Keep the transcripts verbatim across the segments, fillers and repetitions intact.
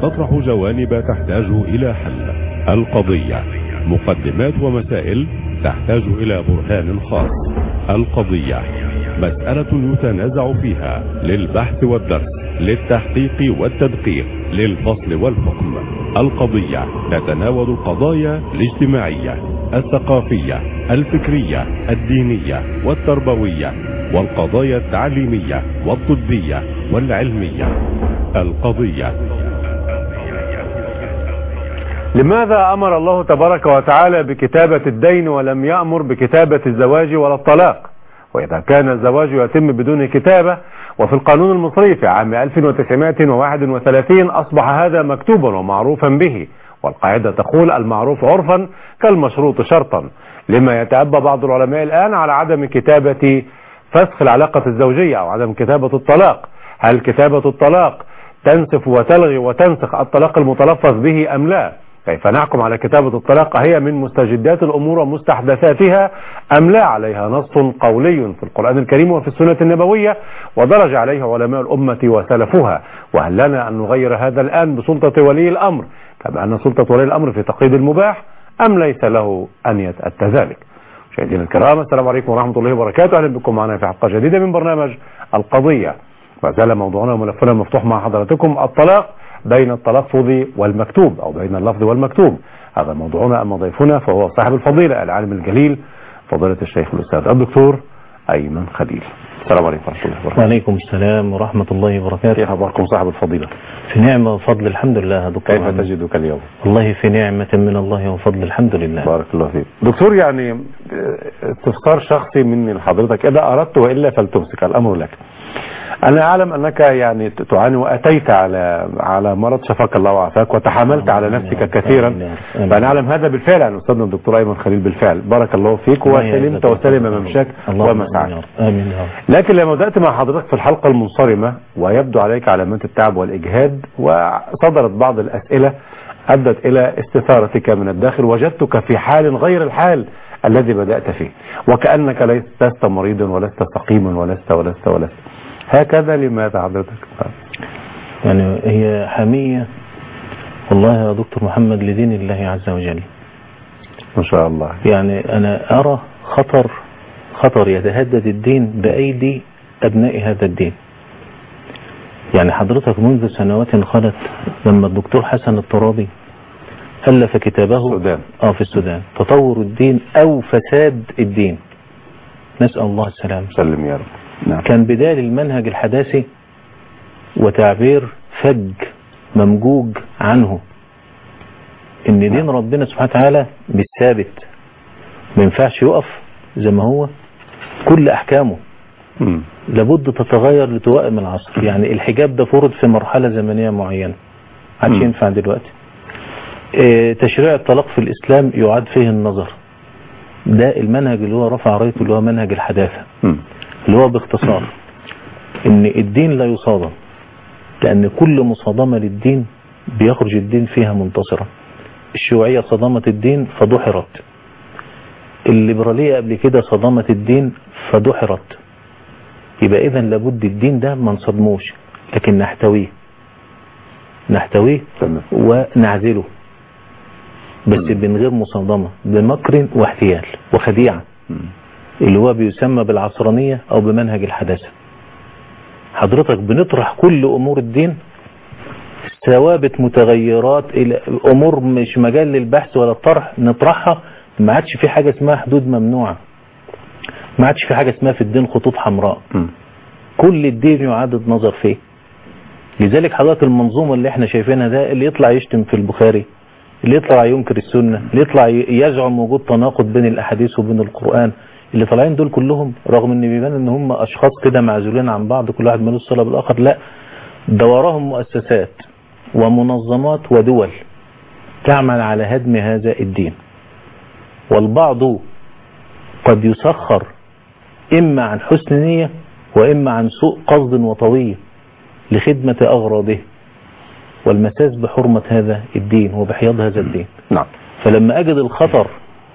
تطرح جوانب تحتاج إلى حل. القضية، مقدمات ومسائل تحتاج إلى برهان خاص. القضية، مسألة يتنازع فيها للبحث والدرس، للتحقيق والتدقيق، للفصل والحكم. القضية تتناول القضايا الاجتماعية، الثقافية، الفكرية، الدينية والتربوية، والقضايا التعليمية والطبية والعلمية. القضية. لماذا أمر الله تبارك وتعالى بكتابة الدين ولم يأمر بكتابة الزواج ولا الطلاق؟ وإذا كان الزواج يتم بدون كتابة، وفي القانون المصري في عام ألف وتسعمائة وواحد وثلاثين أصبح هذا مكتوبا ومعروفا به، والقاعدة تقول المعروف عرفا كالمشروط شرطا. لما يتأبى بعض العلماء الآن على عدم كتابة فسخ العلاقة الزوجية أو عدم كتابة الطلاق؟ هل كتابة الطلاق تنسف وتلغي وتنسخ الطلاق المتلفظ به أم لا؟ كيف نحكم على كتابة الطلاق؟ هي من مستجدات الأمور ومستحدثاتها أم لا؟ عليها نص قولي في القرآن الكريم وفي السنة النبوية ودرج عليها علماء الأمة وسلفها. وهل لنا أن نغير هذا الآن بسلطة ولي الأمر كما أن سلطة ولي الأمر في تقييد المباح، أم ليس له أن يتأتى ذلك؟ مشاهدينا الكرام، السلام عليكم ورحمة الله وبركاته. أهلا بكم معنا في حلقة جديدة من برنامج القضية. ما زال موضوعنا وملفنا مفتوح مع حضراتكم، الطلاق بين التلفظ والمكتوب أو بين اللفظ والمكتوب. هذا موضوعنا. أما ضيفنا فهو صاحب الفضيلة العالم الجليل فضيلة الشيخ الأستاذ الدكتور أيمن خليل. السلام عليكم ورحمة الله وبركاته. وعليكم السلام ورحمة الله وبركاته. كيف أخباركم صاحب الفضيلة؟ في نعمة وفضل الحمد لله دكتور. كيف تجدك اليوم؟ والله في نعمة من الله وفضل الحمد لله. بارك الله فيك دكتور. يعني استفسار شخصي مني لحضرتك، إذا أردت وإلا فلتمسك، الأمر لك. أنا أعلم أنك يعني تعاني وأتيت على على مرض شفاك الله وعافاك وتحملت على نفسك كثيرا، فأنا أعلم هذا بالفعل عن أستاذنا الدكتور أيمن خليل بالفعل. بارك الله فيك وسلمت وسلم ممشاك ومسعاك. لكن لما بدأت مع حضرتك في الحلقة المنصرمة ويبدو عليك علامات التعب والإجهاد وصدرت بعض الأسئلة أدت إلى استثارتك من الداخل، وجدتك في حال غير الحال الذي بدأت فيه، وكأنك لست مريضا ولست سقيما ولست ولست ولست هكذا. لماذا حضرتك؟ يعني هي حمية والله يا دكتور محمد لدين الله عز وجل ما شاء الله. يعني أنا أرى خطر خطر يتهدد الدين بأيدي أبناء هذا الدين. يعني حضرتك منذ سنوات خلت لما الدكتور حسن الترابي ألف كتابه السودان. آه في السودان تطور الدين أو فساد الدين، نسأل الله السلام. سلم يا رب. نعم. كان بدال المنهج الحداثي وتعبير فج ممجوج عنه ان دين ربنا سبحانه وتعالى مش ثابت، ما ينفعش يقف زي ما هو، كل احكامه م. لابد تتغير لتوائم العصر. يعني الحجاب ده فرض في مرحلة زمنية معينة، عادش ينفع دلوقتي. اه تشريع الطلاق في الاسلام يعاد فيه النظر، ده المنهج اللي هو رفع رايته اللي هو منهج الحداثة م. اللي هو باختصار ان الدين لا يصادم، لان كل مصادمة للدين بيخرج الدين فيها منتصرا. الشيوعية صدمت الدين فدحرت، الليبرالية قبل كده صدمت الدين فدحرت. يبقى اذا لابد الدين ده ما نصدموش، لكن نحتويه نحتويه ونعزله، بس من غير مصادمة، بمكر واحتيال وخديعة، اللي هو بيسمى بالعصرانية او بمنهج الحداثة. حضرتك بنطرح كل امور الدين ثوابت متغيرات الى امور مش مجال للبحث ولا الطرح، نطرحها. ما عادش في حاجة اسمها حدود ممنوعة، ما عادش في حاجة اسمها في الدين خطوط حمراء، م. كل الدين يعاد النظر فيه. لذلك حضرتك المنظومة اللي احنا شايفينها ده، اللي يطلع يشتم في البخاري، اللي يطلع ينكر السنة، اللي يطلع يزعم وجود تناقض بين الاحاديث وبين القرآن، اللي طالعين دول كلهم رغم ان بيبان ان هم اشخاص كده معزولين عن بعض، كل واحد مالوش صلة بالاخر، لا، ده وراهم مؤسسات ومنظمات ودول تعمل على هدم هذا الدين. والبعض قد يسخر اما عن حسن نية واما عن سوء قصد وطوية لخدمة اغراضه والمساس بحرمة هذا الدين وبحياض هذا الدين. نعم. فلما اجد الخطر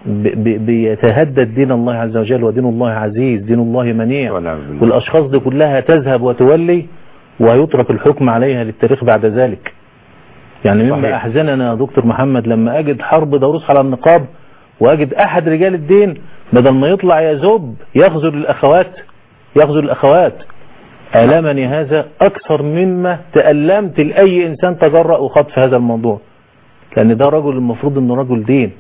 بيتهدد دين الله عز وجل، ودين الله عزيز، دين الله منيع، والاشخاص دي كلها تذهب وتولي ويترك الحكم عليها للتاريخ بعد ذلك. يعني مما صحيح. احزننا يا دكتور محمد لما اجد حرب ضروس على النقاب، واجد احد رجال الدين بدل ما يطلع يذب يخذل الاخوات يخذل الاخوات. ألمني هذا أكثر مما تألمت لأي إنسان تجرأ وخاض في هذا الموضوع، لأن ده رجل المفروض أنه رجل دين،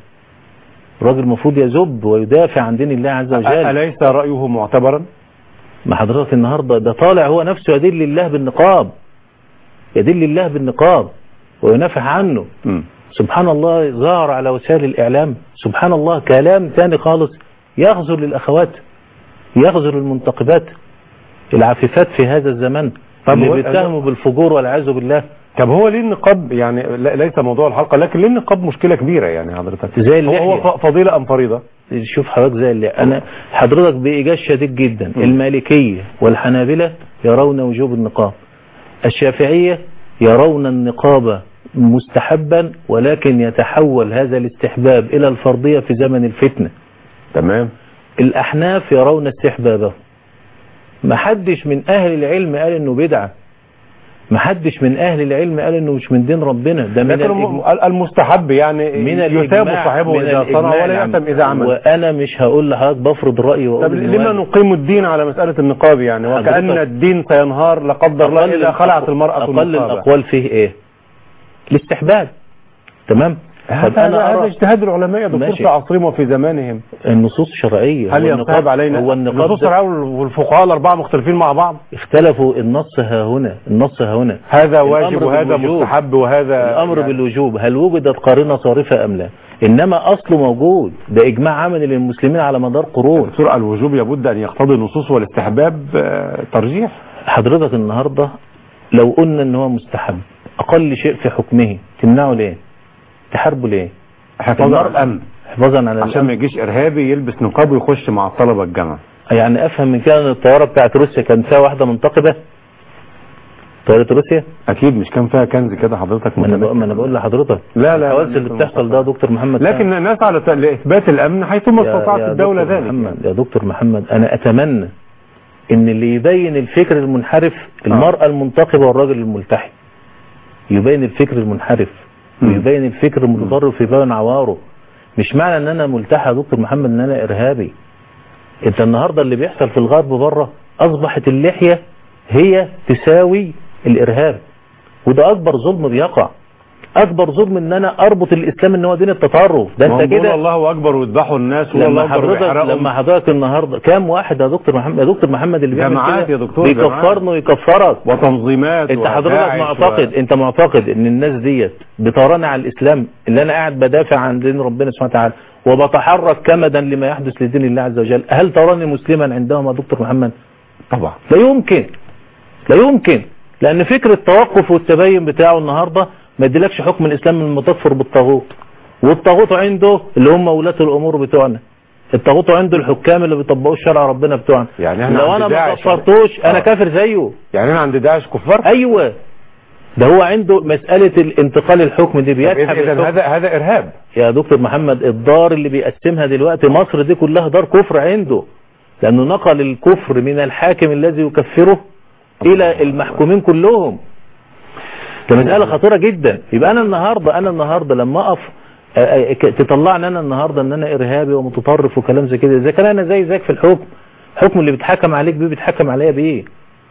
رجل المفروض يذب ويدافع عن دين الله عز وجل. أليس رأيه معتبرا؟ ما حضرتك النهاردة ده طالع هو نفسه يدل الله بالنقاب، يدل الله بالنقاب وينافح عنه. م. سبحان الله، ظهر على وسائل الإعلام سبحان الله كلام ثاني خالص يخذل الأخوات، يخذل المنتقبات العفيفات في هذا الزمن اللي بيتهموا بالفجور والعياذ بالله. طب هو ليه النقاب يعني ليس موضوع الحلقة، لكن ليه النقاب مشكلة كبيرة يعني حضرتك؟ زي اللحية. هو فضيلة أم فريضة؟ شوف حضرتك زي اللحية. أنا حضرتك بإيجاز شديد جدا م. المالكية والحنابلة يرون وجوب النقاب، الشافعية يرون النقاب مستحبا ولكن يتحول هذا الاستحباب إلى الفرضية في زمن الفتنة. تمام. الأحناف يرون استحبابه. ما حدش من أهل العلم قال إنه بدعة، ما حدش من أهل العلم قال إنه مش من دين ربنا، ده من المستحب يعني من يثاب صاحبه إذا صنع ولا يأثم إذا عمل. وأنا مش هقول لحضرتك بفرض رأيي وأقول طب لما نقيم الدين على مسألة النقاب يعني، وكأن الدين سينهار لا قدر الله إذا خلعت المرأة النقاب. أقل الأقوال فيه إيه؟ الاستحباب. تمام. هذا هذا اجتهاد العلماء يا دكتور في عصرهم وفي زمانهم. النصوص الشرعيه هل ينصب علينا؟ هو النقاب النصوص الشرعيه والفقهاء الاربعه مختلفين مع بعض؟ اختلفوا. النص ها هنا النص ها هنا هذا واجب وهذا مستحب وهذا الامر يعني بالوجوب. هل وجدت قارنه صارفه ام لا؟ انما اصله موجود، ده اجماع عملي للمسلمين على مدار قرون. دكتور الوجوب لابد ان يقتضي النصوص والاستحباب ترجيح. حضرتك النهارده لو قلنا ان هو مستحب اقل شيء في حكمه تمنعه ليه؟ تحاربه ليه؟ حفاظا على الامن، حفاظا على عشان ما يجيش ارهابي يلبس نقاب ويخش مع الطلبه الجامعه. يعني افهم من كده ان الطياره بتاعت روسيا كان فيها واحده منتقبه؟ طياره روسيا اكيد مش كان فيها كنز كده حضرتك؟ ما انا بقول ما انا بقول لحضرتك لا لا الحوادث اللي بتحصل ده يا دكتور محمد، لكن الناس على لاثبات الامن حيثما استطاعت الدوله ذلك. محمد يا دكتور محمد، انا اتمنى ان اللي يبين الفكر المنحرف المراه المنتقبه والراجل الملتحي، يبين الفكر المنحرف ويبين الفكر المتطرف يبين عواره. مش معنى ان انا ملتحي يا دكتور محمد ان انا ارهابي. انت النهارده اللي بيحصل في الغرب بره اصبحت اللحيه هي تساوي الارهاب، وده اكبر ظلم بيقع. اكبر ظلم ان انا اربط الاسلام ان هو دين التطرف. ده انت كده الله اكبر ويذبحوا الناس لما حضرتك لما حضرتك النهارده كام واحد يا دكتور محمد يا دكتور محمد اللي بيعمل كده بيكفرني ويكفرك وتنظيمات. انت حضرتك معتقد و... انت معتقد ان الناس ديت بتراني على الاسلام اللي انا قاعد بدافع عن دين ربنا سبحانه وتعالى وبتحرك كمدا لما يحدث لدين الله عز وجل، هل تراني مسلما عندهم يا دكتور محمد؟ طبعا لا يمكن، لا يمكن. لان فكر التوقف والتبين بتاعه النهارده ما يديلكش حكم الاسلام لما تكفر بالطاغوت، والطاغوت عنده اللي هم ولاة الامور بتوعنا، الطاغوت عنده الحكام اللي بيطبقوا شرع ربنا بتوعنا. يعني لو انا ما كفرتوش انا كافر زيه. يعني انا عند داعش كفار؟ ايوه، ده هو عنده مسألة الانتقال الحكم دي بيسحب. اذا هذا هذا ارهاب يا دكتور محمد. الدار اللي بيقسمها دلوقتي مصر دي كلها دار كفر عنده، لانه نقل الكفر من الحاكم الذي يكفره الى المحكومين كلهم. ده مسألة خطيرة جدا. يبقى انا النهاردة انا النهاردة لما اقف تطلعني انا النهاردة ان انا ارهابي ومتطرف وكلام زي كده، اذا كان انا زي زيك في الحكم، حكم اللي بيتحكم عليك بيه بيتحكم عليا بايه؟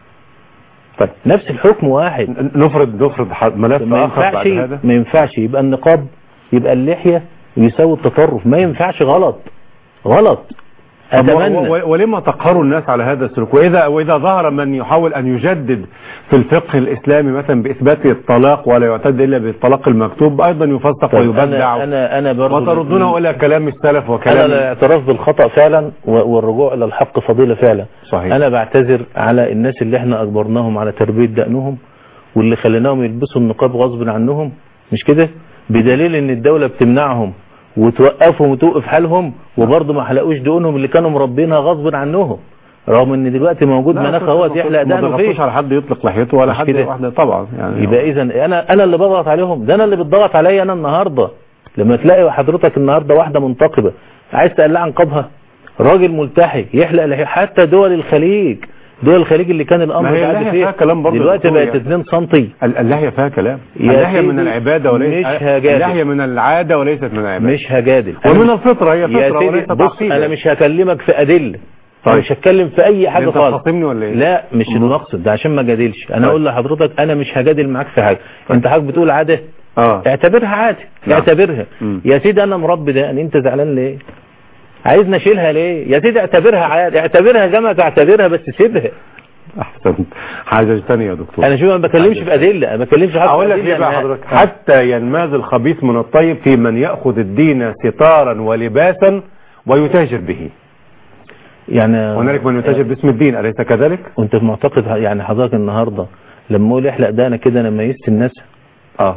طيب نفس الحكم واحد. نفرض نفرض ملف ما اخر بعد هذا ما ينفعش يبقى النقاب يبقى اللحية يساوي التطرف، ما ينفعش. غلط غلط. أتمنى. ولما تقهروا الناس على هذا السلوك؟ وإذا وإذا ظهر من يحاول أن يجدد في الفقه الإسلامي مثلا بإثبات الطلاق ولا يعتد إلا بالطلاق المكتوب أيضا يفسق ويبدع، أنا أنا أنا برضو وتردونه إلى كلام السلف وكلام أنا الاعتراف بالخطأ فعلا والرجوع إلى الحق فضيلة فعلا. صحيح. أنا بعتذر على الناس اللي احنا أجبرناهم على تربية دقنهم واللي خليناهم يلبسوا النقاب غصب عنهم، مش كده؟ بدليل إن الدولة بتمنعهم وتوقفهم وتوقف حالهم وبرضه ما حلقوش دقنهم اللي كانوا مربينها غصب عنهم، رغم ان دلوقتي موجود مناخ اهوت يحلق دقنه فيه. ما ضغطوش على حد يطلق لحيته ولا حد واحده طبعا يعني. يبقى اذا انا انا اللي بضغط عليهم، ده انا اللي بتضغط عليا انا النهارده. لما تلاقي حضرتك النهارده واحده منتقبه عايز تقلع نقابها، راجل ملتحي يحلق لحيته، حتى دول الخليج دول الخليج اللي كان الامر بعد فيها كلام برضه دلوقتي بقت اتنين سنتي. اللحية فيها كلام، اللحية من العبادة وليس مش هجادل، اللحية من العادة وليست من العبادة، مش هجادل، ومن الفطرة، هي فطرة وليست عقيدة. انا مش هكلمك في ادله، طيب. مش هتكلم في اي حاجه خالص. انت خاصمني ولا ايه؟ لا مش المقصد ده عشان ما جادلش، انا اقول لحضرتك انا مش هجادل معاك في حاجه. طيب. انت حضرتك بتقول عاده، اه اعتبرها عاده، نعم. اعتبرها م. يا سيدي انا مربي ده، انت زعلان ليه؟ عايزني اشيلها ليه؟ يا سيدي اعتبرها عاده، اعتبرها زي ما تعتبرها، بس سيبها. احسنت. حاجه ثانيه يا دكتور، انا شوف ما بكلمش في ادله، ما بكلمش حتى اقول لك ليه بقى حضرتك، حتى ينماذ الخبيث من الطيب في من ياخذ الدين ستارا ولباسا ويتاجر به، يعني هنالك من يتاجر باسم الدين، أليس كذلك؟ وانت معتقد يعني حضرتك النهارده لما اقول احلق ده انا كده انا ميزت الناس؟ اه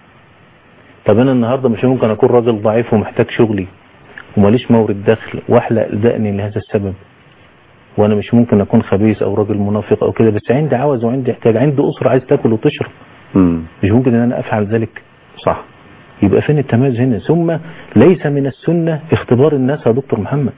طب انا النهارده مش ممكن اكون راجل ضعيف ومحتاج شغلي وماليش مورد دخل واحلق دقني لهذا السبب، وانا مش ممكن اكون خبيث او راجل منافق او كده، بس عندي عوز وعندي احتياج، عندي اسره عايز تاكل وتشرب، امم مش ممكن ان انا افعل ذلك؟ صح. يبقى فين التميز هنا؟ ثم ليس من السنه اختبار الناس يا دكتور محمد،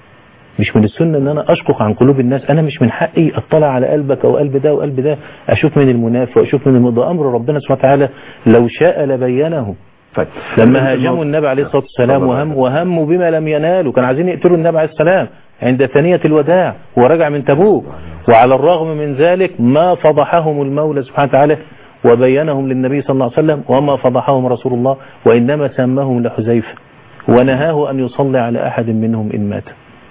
مش من السنه ان انا اشقق عن قلوب الناس، انا مش من حقي اطلع على قلبك او قلب ده وقلب ده، اشوف من المنافق واشوف من المضى، امر ربنا سبحانه وتعالى لو شاء لبينه. طيب. لما هاجموا النبي عليه الصلاه والسلام وهم وهموا بما لم ينالوا، كانوا عايزين يقتلوا النبي عليه السلام عند ثانيه الوداع ورجع من تبوك، وعلى الرغم من ذلك ما فضحهم المولى سبحانه وتعالى وبينهم للنبي صلى الله عليه وسلم، وما فضحهم رسول الله، وانما سماهم لحذيفه ونهاه ان يصلي على احد منهم ان مات.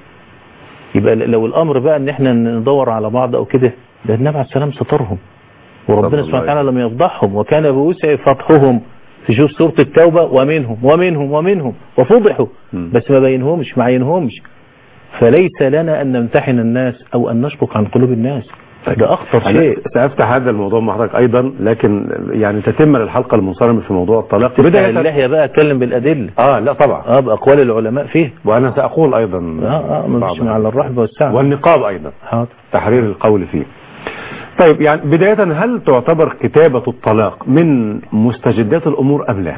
يبقى لو الامر بقى ان احنا ندور على بعض او كده، ده النبي عليه السلام سترهم وربنا سبحانه وتعالى لم يفضحهم، وكان بوسع فتحهم في شوف سورة التوبة، ومنهم ومنهم ومنهم وفضحوا، بس ما بينهمش ما عينهمش. فليس لنا ان نمتحن الناس او ان نشقق عن قلوب الناس، ده اخطر شيء. سأفتح هذا الموضوع مع حضرتك ايضا، لكن يعني تتم للحلقة المنصرمة في موضوع الطلاق. بداية اللحية بقى اتكلم بالادله. اه لا طبعا، اه باقوال العلماء فيه، وانا ساقول ايضا اه اه مش على الرحب والسعه، والنقاب ايضا، حاضر تحرير القول فيه. طيب يعني بداية، هل تعتبر كتابة الطلاق من مستجدات الامور ام لا؟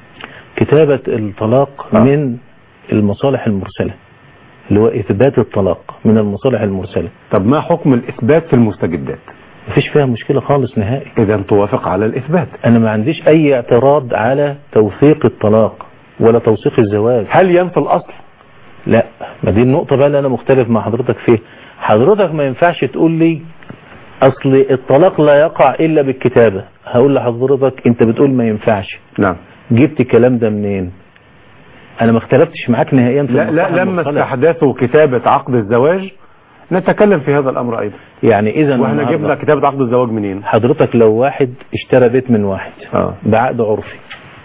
كتابة الطلاق آه. من المصالح المرسلة، اللي هو إثبات الطلاق من المصالح المرسلة. طب ما حكم الإثبات في المستجدات؟ مفيش فيها مشكلة خالص نهائي. إذا توافق على الإثبات. أنا ما عنديش أي اعتراض على توثيق الطلاق ولا توثيق الزواج. هل ينفي الأصل؟ لا، ما دي النقطة بقى اللي أنا مختلف مع حضرتك فيه. حضرتك ما ينفعش تقول لي أصل الطلاق لا يقع إلا بالكتابة. هقول لحضرتك أنت بتقول ما ينفعش. نعم. جبت الكلام ده منين؟ انا ما اختلفتش معاك نهائيا في لا لا لما استحداثوا كتابة عقد الزواج نتكلم في هذا الامر ايضا. يعني اذا واحنا جبنا كتابة عقد الزواج منين؟ حضرتك لو واحد اشترى بيت من واحد آه. بعقد عرفي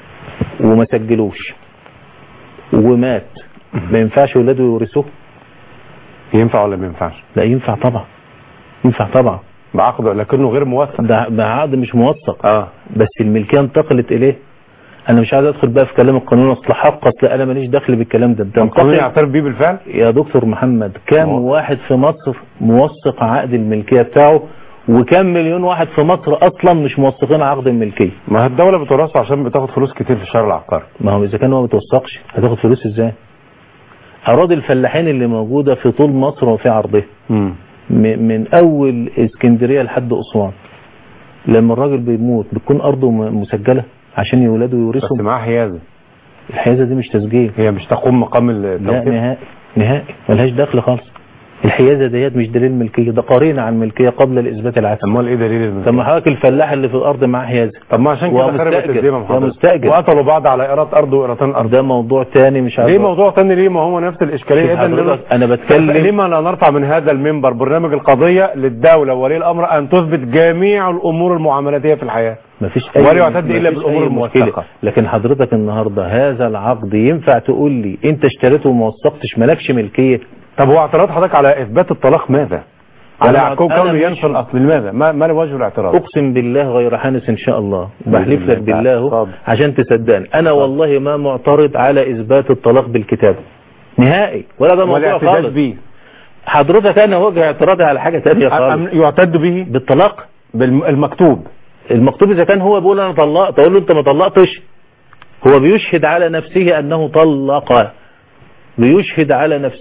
وما سجلوش ومات، ما ينفعش ولاده يورثوه؟ ينفع ولا ما ينفعش؟ لا ينفع طبعا، ينفع طبعا بعقد لكنه غير موثق. ده بعقد مش موثق اه بس الملكيه انتقلت اليه. انا مش عايز ادخل بقى في كلام القانون اصل حق، اصل انا ماليش دخل بالكلام ده. القانون يعترف بيه بالفعل يا دكتور محمد. كم أوه. واحد في مصر موثق عقد الملكيه بتاعه، وكم مليون واحد في مصر اصلا مش موثقين عقد الملكيه. ما الدوله بتورثه عشان بتاخد فلوس كتير في الشهر العقاري. ما هو اذا كان هو ما بتوثقش هتاخد فلوس ازاي؟ اراضي الفلاحين اللي موجوده في طول مصر وفي عرضها، امم من اول اسكندريه لحد اسوان، لما الراجل بيموت بتكون ارضه مسجله عشان يولاده يورثوا. بس معاه حيازه. الحيازه دي مش تسجيل، هي مش تقوم مقام التوثيق. لا نهائي نهائي ملهاش دخل خالص. الحيازه ديت مش دليل ملكيه، ده قرينه عن الملكيه قبل الاثبات العكسي. امال ايه دليل الملكيه؟ طب ما حضرتك الفلاح اللي في الارض معاه حيازه. طب ما عشان كده خربت الدنيا محمد، وقتلوا بعض على ايراد ارض وايرادين ارض. ده موضوع ثاني مش عارف ليه موضوع ثاني ليه؟ ما هو نفس الاشكاليه. اذا انا بتكلم ليه ما لا نرفع من هذا المنبر برنامج القضيه للدوله وولي الامر ان تثبت جميع الامور المعاملاتيه في الحياه، مفيش اي ولا يعتد الا بالامور الموثقه. لكن حضرتك النهارده هذا العقد ينفع تقول لي انت اشتريته وما وثقتش مالكش ملكيه؟ طب هو اعتراض حضرتك على اثبات الطلاق ماذا؟ على كونه ينفي الاصل لماذا؟ ما ما وجه الاعتراض؟ اقسم بالله غير حانس ان شاء الله، بحلف لك بالله عشان تصدقني. انا والله ما معترض على اثبات الطلاق بالكتاب نهائي، ولا ده موضوع خالص بيه. حضرتك انا وجه اعتراضي على حاجه ثانيه خالص. يعتد به بالطلاق بالمكتوب. المكتوب اذا كان هو بيقول انا طلقت اقول له انت ما طلقتش. هو بيشهد على نفسه انه طلق، بيشهد على نفسه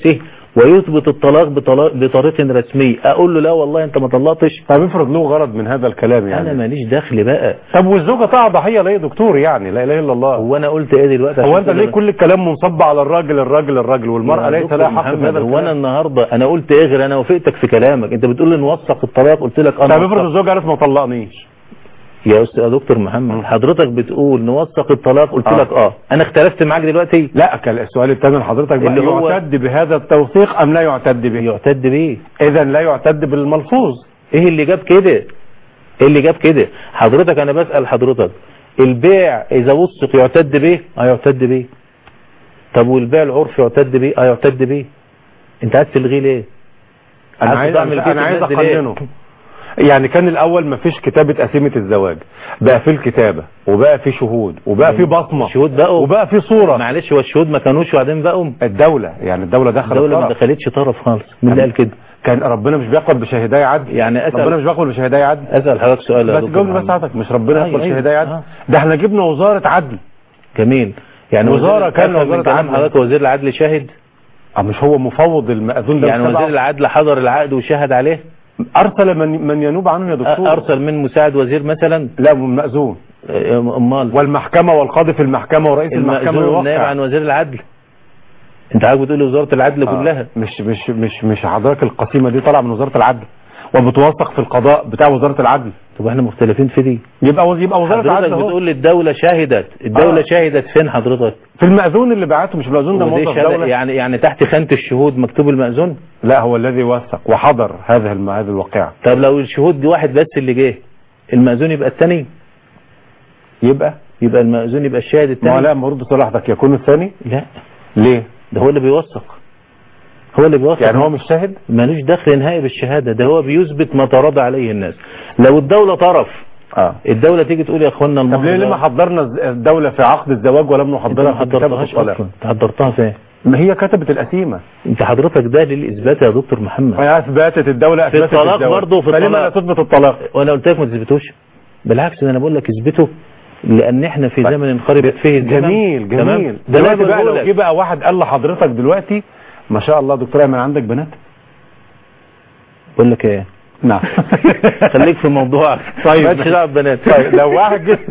ويثبت الطلاق بطلاق بطريقه رسميه، اقول له لا والله انت ما طلقتش. طب افرض له غرض من هذا الكلام يعني. انا ماليش دخل بقى. طب والزوجه تقع ضحيه ليه يا دكتور؟ يعني لا اله الا الله. هو انا قلت ايه دلوقتي؟ هو انت ليه كل الكلام منصب على الراجل الراجل الراجل والمراه ليس لها حق في هذا الكلام؟ هو انا النهارده انا قلت ايه غير انا وافقتك في كلامك؟ انت بتقول لي نوثق الطلاق، قلت لك انا. طب افرض الزوج عرف ما طلقنيش يا استاذ دكتور محمد، حضرتك بتقول نوثق الطلاق، قلت آه. لك اه. انا اختلفت معاك دلوقتي؟ لا، كان السؤال الثاني لحضرتك بقى، اللي هو يعتد بهذا التوثيق ام لا يعتد به؟ يعتد به. اذا لا يعتد بالملفوظ. ايه اللي جاب كده؟ ايه اللي جاب كده؟ حضرتك انا بسأل حضرتك، البيع اذا وثق يعتد به؟ اه يعتد به. طب والبيع العرفي يعتد به؟ اه يعتد به. انت عايز تلغيه ليه؟ انا عايز انا عايز اقننه. يعني كان الاول ما فيش كتابة قسيمة الزواج، بقى في الكتابة وبقى في شهود وبقى في بصمة شهود بقوا وبقى في صورة. معلش، هو الشهود ما كانوش وبعدين بقوا الدولة، يعني الدولة دخلت الدولة ما دخلتش طرف خالص. مين اللي قال كده؟ كان ربنا مش بيقبل بشهداء عدل. يعني أسأل ربنا مش بيقبل بشهداء عدل. اسال حضرتك سؤال يا بس دكتور جاوبني بس حضرتك، مش ربنا يقبل شهداء عدل؟ آه. ده احنا جبنا وزارة عدل. جميل. يعني وزارة كان وزارة عدل. حضرتك وزير العدل شاهد؟ اه مش هو مفوض المأذون ده؟ يعني وزير العدل حضر العقد وشهد عليه؟ ارسل من من ينوب عنه يا دكتور. ارسل من مساعد وزير مثلا؟ لا، من مأذون. امال والمحكمة والقاضي في المحكمة ورئيس المحكمة يوقع. نائب عن وزير العدل. انت عايز بتقول وزارة العدل آه. كلها؟ مش مش مش مش حضرتك القسيمة دي طالعه من وزارة العدل وبتوثق في القضاء بتاع وزارة العدل. طب احنا مختلفين في دي. يبقى يبقى وزارة العدل. حضرتك بتقول لي الدولة شهدت، الدولة آه. شهدت فين حضرتك؟ في المأذون اللي بعته. مش المأذون ده موظف دولة يعني يعني تحت خانة الشهود مكتوب المأذون؟ لا، هو الذي وثق وحضر هذه هذه الواقعة. طب لو الشهود دي واحد بس اللي جه، المأذون يبقى الثاني؟ يبقى يبقى المأذون يبقى الشاهد الثاني؟ ما لا، مرد صلاحتك يكون الثاني. لا. ليه؟ ده هو اللي بيوثق. هو اللي بيوثق. يعني هو مش شاهد؟ مالوش دخل نهائي بالشهادة، ده هو بيثبت ما تراضى عليه الناس. لو الدولة طرف اه الدولة تيجي تقول يا اخوانا طب ليه لما حضرنا الدولة في عقد الزواج ولم نحضرها في كتابة الطلاق؟ انت حضرتها فين؟ ما هي كتبت القسيمة. انت حضرتك ده للاثبات يا دكتور محمد. هي اثبتت الدولة اثبتت في الطلاق برضه. في الطلاق فلما لا تثبت الطلاق؟ وانا قلت لك ما تثبتوش. بالعكس، انا بقول لك اثبته، لان احنا في زمن خربت فيه الزمن. جميل جميل. دلوقتي بقى لو جه بقى واحد قال لحضرتك دلوقتي ما شاء الله دكتور ايمن عندك بنات؟ بقول لك ايه؟ نعم. خليك في موضوعك. طيب مالكش دعوه ببنات. طيب لو واحد جه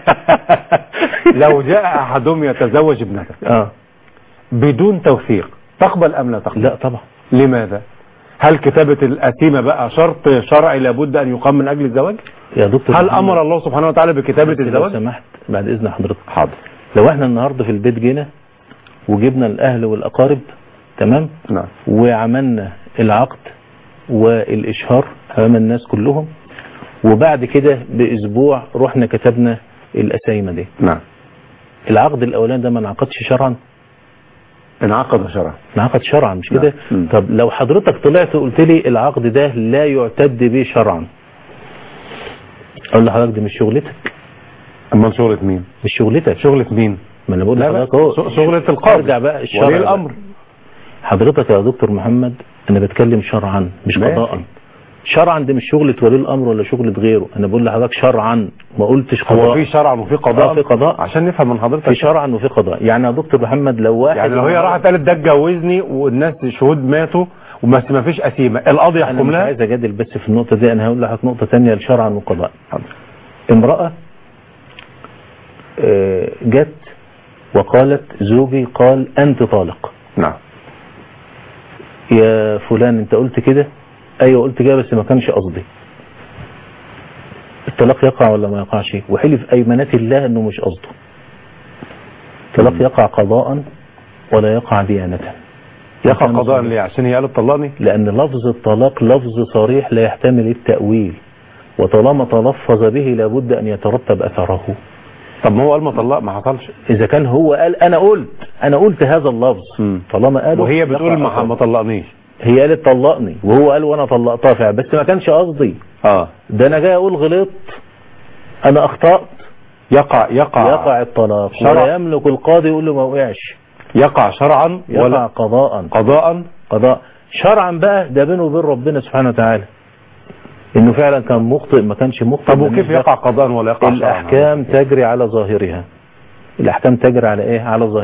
لو جاء احدهم يتزوج ابنتك اه بدون توثيق، تقبل ام لا تقبل؟ لا طبعا. لماذا؟ هل كتابة القسيمة بقى شرط شرعي لابد ان يقام من اجل الزواج؟ يا دكتور هل امر الله سبحانه وتعالى بكتابة الزواج؟ لو سمحت بعد اذن حضرتك. حاضر. لو احنا النهارده في البيت جينا وجبنا الاهل والاقارب، تمام؟ نعم. وعملنا العقد والاشهار امام الناس كلهم، وبعد كده باسبوع رحنا كتبنا القسايمه دي. نعم. العقد الاولاني ده ما انعقدش شرعا؟ انعقد شرعا. انعقد شرعا مش كده؟ طب لو حضرتك طلعت وقلت لي العقد ده لا يعتد به شرعا، اقول لحضرتك دي مش شغلتك. امال شغلة مين؟ مش شغلتك. شغلة مين؟ ما انا بقول لحضرتك اهو شغلة القاضي. ارجع بقى الشرع. ولي الامر. حضرتك يا دكتور محمد انا بتكلم شرعا مش قضاء. شرعا دي مش شغلة ولي الامر ولا شغلة غيره، انا بقول لحضرتك شرعا، ما قلتش قضاء. هو في شرعا وفي قضاء؟ في قضاء عشان نفهم من حضرتك. في شرعا وفي قضاء. يعني يا دكتور محمد لو واحد يعني لو هي راحت قالت ده اتجوزني والناس شهود ماتوا وما ما فيش قسيمه، القاضي يحكم لها؟ انا مش عايز اجادل بس في النقطه دي، انا هقول لحضرتك نقطه ثانيه لشرعا وقضاء. امراه جت وقالت زوجي قال انت طالق. نعم. يا فلان انت قلت كده؟ ايوه قلت كده بس ما كانش قصدي. الطلاق يقع ولا ما يقعش؟ وحلف ايمانات الله انه مش قصده. الطلاق يقع قضاء ولا يقع ديانة. يقع قضاء ليه؟ عشان هي قالت طلقني؟ لان لفظ الطلاق لفظ صريح لا يحتمل التأويل، وطالما تلفظ به لابد ان يترتب اثره. طب ما هو قال ما طلق ما حصلش. اذا كان هو قال انا قلت انا قلت هذا اللفظ طالما قال وهي بتقول ما, ما طلقنيش، هي قالت طلقني وهو قال وانا طلقتها فعلا بس ما كانش قصدي. اه ده انا جاي اقول غلطت انا اخطأت، يقع يقع يقع الطلاق ولا يملك القاضي يقول له ما وقعش. يقع شرعا يقع ولا قضاء؟ قضاء قضاء. شرعا بقى ده بينه وبين ربنا سبحانه وتعالى انه فعلا كان مخطئ ما كانش مخطئ. طب وكيف يقع قضاء ولا يقع شرعا؟ الاحكام تجري على ظاهرها. الاحكام تجري على ايه؟ على ظاهرها.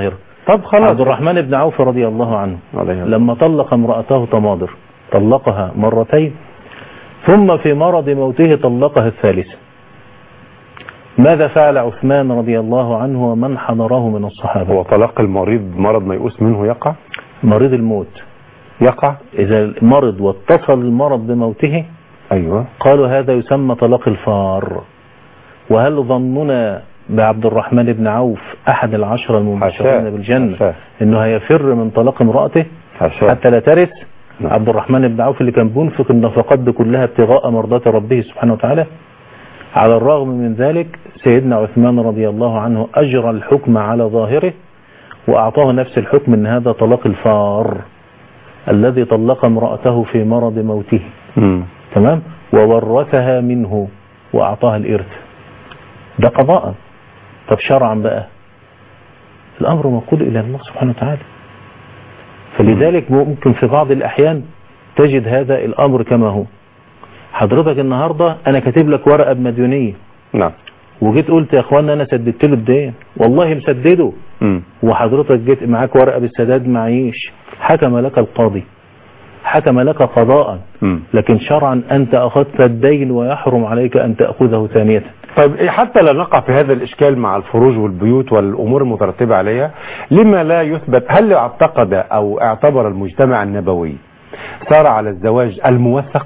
طب خلاص. عبد الرحمن بن عوف رضي الله عنه عليه. لما طلق امرأته تماضر طلقها مرتين ثم في مرض موته طلقها الثالثة. ماذا فعل عثمان رضي الله عنه ومن حضره من الصحابة؟ هو طلاق المريض مرض ما يؤس منه يقع؟ مريض الموت يقع إذا مرض واتصل المرض بموته أيوة قالوا هذا يسمى طلاق الفار. وهل ظننا بعبد الرحمن بن عوف أحد العشرة المبشرين بالجنة حشاه. إنه هيفر من طلاق امرأته حشاه. حتى لا ترث؟ نعم. عبد الرحمن بن عوف اللي كان بينفق النفقات دي كلها ابتغاء مرضات ربه سبحانه وتعالى. على الرغم من ذلك سيدنا عثمان رضي الله عنه أجرى الحكم على ظاهره وأعطاه نفس الحكم إن هذا طلاق الفار الذي طلق امرأته في مرض موته. م. تمام. وورثها منه وأعطاها الإرث. ده قضاء. طب شرعا بقى الأمر موكول إلى الله سبحانه وتعالى. فلذلك ممكن في بعض الأحيان تجد هذا الأمر كما هو. حضرتك النهاردة أنا كاتب لك ورقة بمديونية. نعم. وجيت قلت يا أخوانا أنا سددت له الدين والله مسدده. م. وحضرتك جيت معاك ورقة بالسداد معيش. حكم لك القاضي حكم لك قضاء. م. لكن شرعا أنت أخذت الدين ويحرم عليك أن تأخذه ثانية. طيب حتى لا نقع في هذا الإشكال مع الفروج والبيوت والأمور المترتبة عليها، لما لا يثبت هل اعتقد أو اعتبر المجتمع النبوي صار على الزواج الموثق؟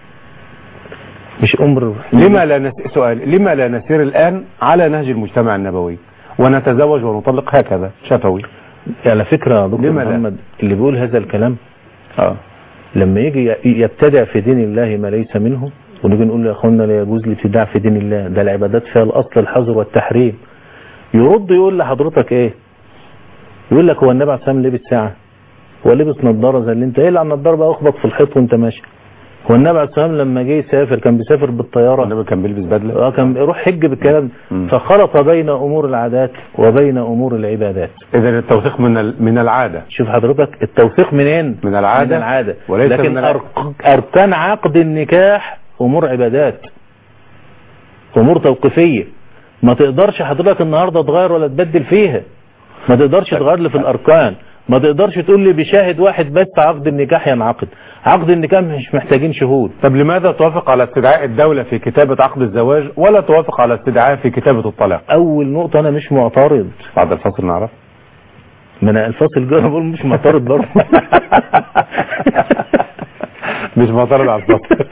مش أمر. لما لا نس... سؤال لما لا نسير الآن على نهج المجتمع النبوي ونتزوج ونطلق هكذا شفوي؟ على فكرة دكتور محمد اللي بيقول هذا الكلام آه. لما يجي يبتدع في دين الله ما ليس منه ونيجي نقول له يا اخوانا لا يجوز الابتداع في دين الله، ده العبادات فيها الاصل الحظر والتحريم. يرد يقول لحضرتك ايه؟ يقول لك هو النبي عليه الصلاه والسلام لبس ساعه؟ هو لبس نظاره زي اللي انت ايه؟ على النظاره بقى اخبط في الحيط وانت ماشي. هو النبي عليه الصلاه والسلام لما جه يسافر كان بيسافر بالطياره؟ النبي كان بيلبس بدله؟ اه كان بيروح حج بالكلام. فخلط بين امور العادات وبين امور العبادات. اذا التوثيق من من العاده. شوف حضرتك التوثيق منين؟ من العاده. من العاده. وليس لكن من العادة. اركان عقد النكاح امور عبادات امور توقيفيه ما تقدرش حضرتك النهارده تغير ولا تبدل فيها. ما تقدرش تغير لي في الاركان. ما تقدرش تقول لي بشاهد واحد بس عقد النكاح ينعقد. عقد النكاح مش محتاجين شهود. طب لماذا توافق على استدعاء الدولة في كتابة عقد الزواج ولا توافق على استدعاء في كتابة الطلاق؟ اول نقطة انا مش معترض. بعد الفصل نعرف. ما انا الفصل جاي بقول مش معترض برضه. مش معترض على الفصل.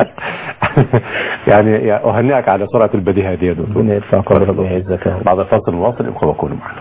يعني اهنئك على سرعة البديهة دي يا دكتور. ربنا يرفع قدرك ويعزك. بعد الفصل نواصل، ابقوا وكونوا معنا.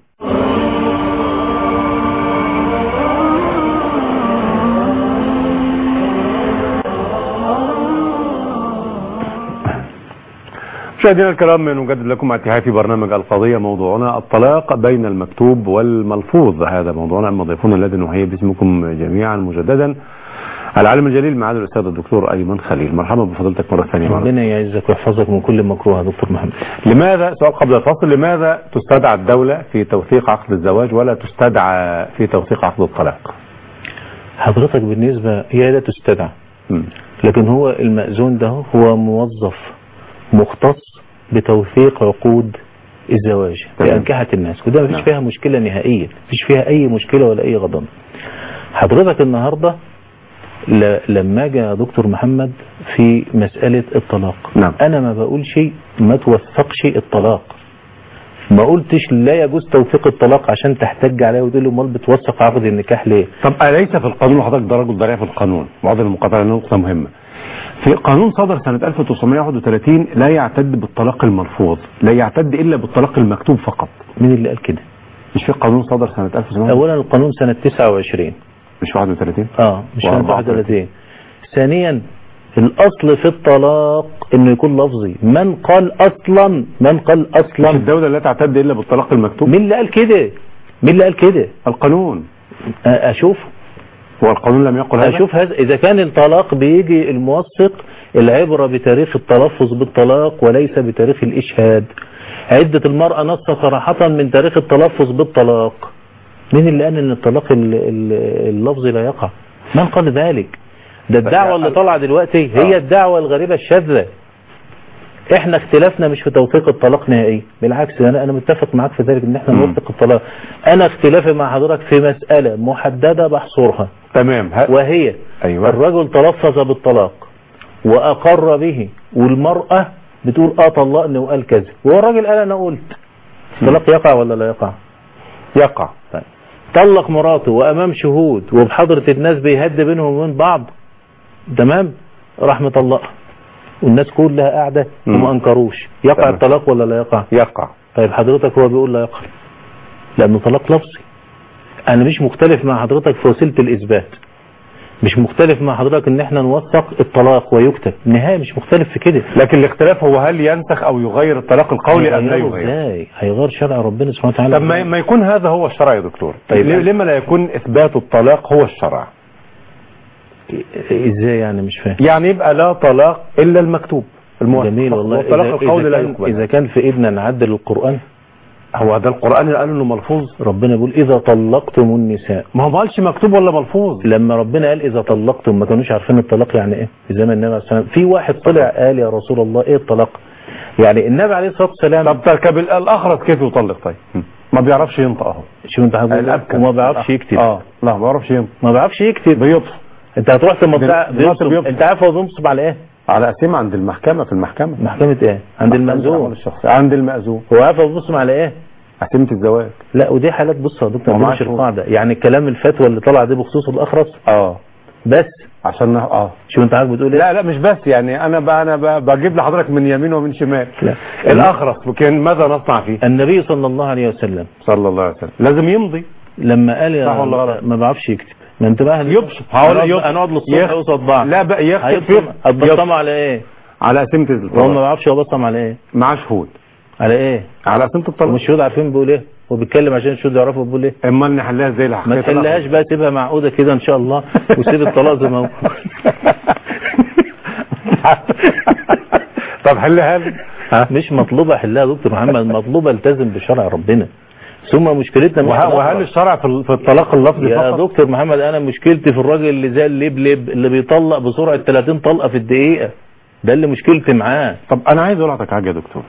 مشاهدينا الكرام، نجدد لكم مع اتحاد في برنامج القضية. موضوعنا الطلاق بين المكتوب والملفوظ. هذا موضوعنا. أما ضيفنا الذي نحيي باسمكم جميعا مجددا العالم الجليل معالي الأستاذ الدكتور أيمن خليل. مرحبا بفضيلتك مرة ثانية. ربنا يعزك ويحفظك من كل مكروه يا دكتور محمد. لماذا سؤال قبل الفصل لماذا تستدعى الدولة في توثيق عقد الزواج ولا تستدعى في توثيق عقد الطلاق؟ حضرتك بالنسبة هي لا تستدعى، لكن هو المأذون ده هو موظف مختص بتوثيق عقود الزواج لأنكحة الناس، وده مفيش فيها مشكلة نهائية، مفيش فيها أي مشكلة ولا أي غضب. حضرتك النهاردة لما جاء دكتور محمد في مسألة الطلاق، نعم. أنا ما بقول شيء ما توثقش الطلاق، ما قلتش لا يجوز توثيق الطلاق عشان تحتج عليه وتقول له امال بتوثق عقد النكاح ليه؟ طب أليس في القانون، حضرتك ده رجل ضريع في القانون، وعضل المقاطعة نقطة مهمة. في قانون صدر سنة ألف وتسعمائة وواحد وثلاثين لا يعتد بالطلاق الملفوظ، لا يعتد إلا بالطلاق المكتوب فقط. مين اللي قال كده؟ مش في قانون صدر سنة ألف وتسعمائة؟ أولا القانون سنة تسعة وعشرين مش واحد وثلاثين؟ اه مش واحد وثلاثين. ثانيا الأصل في الطلاق إنه يكون لفظي. من قال أصلا من قال أصلا مش الدولة لا تعتد إلا بالطلاق المكتوب؟ مين اللي قال كده؟ مين اللي قال كده؟ القانون. أشوف هو القانون لم يقل هذا؟ أشوف هذا. إذا كان الطلاق بيجي الموثق العبرة بتاريخ التلفظ بالطلاق وليس بتاريخ الإشهاد. عدة المرأة نص صراحة من تاريخ التلفظ بالطلاق. مين اللي قال ان الطلاق اللفظي لا يقع؟ من قال ذلك؟ ده الدعوة اللي طالعه دلوقتي هي الدعوة الغريبة الشاذة احنا اختلافنا مش في توثيق الطلاق نهائي، بالعكس انا انا متفق معاك في ذلك ان احنا نوثق الطلاق. انا اختلافي مع حضرتك في مسألة محددة بحصرها تمام. وهي أيوة. الرجل تلفظ بالطلاق واقر به، والمرأة بتقول اه طلقني وقال كذا، وهو الراجل قال انا قلت. الطلاق يقع ولا لا يقع؟ يقع. طيب. طلق مراته وامام شهود وبحضرة الناس بيهد بينهم وبين بعض، تمام، راح مطلقها والناس كلها قاعدة وما انكروش، يقع تمام. الطلاق ولا لا يقع؟ يقع. طيب حضرتك هو بيقول لا يقع لانه طلاق لفظي. انا مش مختلف مع حضرتك في وسيلة الاثبات، مش مختلف مع حضرتك ان احنا نوثق الطلاق ويكتب نهائي، مش مختلف في كده. لكن الاختلاف هو هل ينسخ او يغير الطلاق القولي ام لا يغير؟ ازاي هيغير شرع ربنا سبحانه وتعالى؟ طب ما يكون هذا هو الشرع يا دكتور. طيب لما لا يكون اثبات الطلاق هو الشرع؟ ازاي يعني؟ مش فاهم. يعني يبقى لا طلاق الا المكتوب الموثق. جميل والله. الطلاق القولي لا يقبل. اذا كان في ايدنا نعدل القرآن، هو ده القرآن اللي قال انه ملفوظ. ربنا بيقول اذا طلقتم النساء، ما هو ما قالش مكتوب ولا ملفوظ. لما ربنا قال اذا طلقتم ما كانوش عارفين الطلاق يعني ايه في زمن النبي عليه الصلاه والسلام. في واحد طلع قال يا رسول الله ايه الطلاق؟ يعني النبي عليه الصلاه والسلام. طب تركب الاخرس كيف يطلق؟ طيب ما بيعرفش ينطق اهو. شو انت حضرتك؟ وما بيعرفش يكتب. اه لا ما بيعرفش ينطق. ما بيعرفش يكتب، بيطف. انت هتروح تمضي. انت عارف هو بينصب على ايه؟ على اسم عند المحكمه. في المحكمه. محكمه ايه؟ عند المأذون. عند المأذون. هو عارف هو بينصب على ايه؟ أسمة الزواج. لا ودي حالات. بص يا دكتور دي مش القاعده، يعني الكلام الفتوى اللي طلع دي بخصوص الاخرس اه بس عشان اه شو انت عارف بتقول ايه؟ لا لا مش بس، يعني انا بقى انا بجيب لحضرتك من يمين ومن شمال. لا الاخرس كان ماذا نصنع فيه؟ النبي صلى الله عليه وسلم صلى الله عليه وسلم لازم يمضي لما قال يا ما بعرفش يكتب. ما انت بقى يبصم. هقول هنقعد للصبح قصاد بعض. لا بقى يكتب. هتبصم على ايه؟ على اسمة الطلاق. هو ما بعرفش هو بصم على ايه؟ مع شهود. على ايه؟ على اسمة الطلاق. والشهود عارفين بيقول ايه؟ هو بيتكلم عشان الشهود يعرفوا بيقول ايه؟ امال نحلها ازاي الحقيقه؟ ما تحلهاش بقى، سيبها معقوده كده ان شاء الله وسيب الطلاق زي ما هو. طب حلها لي. مش مطلوبه حلها يا دكتور محمد، مطلوبه التزم بشرع ربنا. ثم مشكلتنا مش وهل الشرع في الطلاق اللفظي يا فقط؟ دكتور محمد انا مشكلتي في الراجل اللي زي اللبلب اللي بيطلق بسرعه ثلاثين طلقه في الدقيقه، ده اللي مشكلتي معاه. طب انا عايز اقول لك حاجه يا دكتور.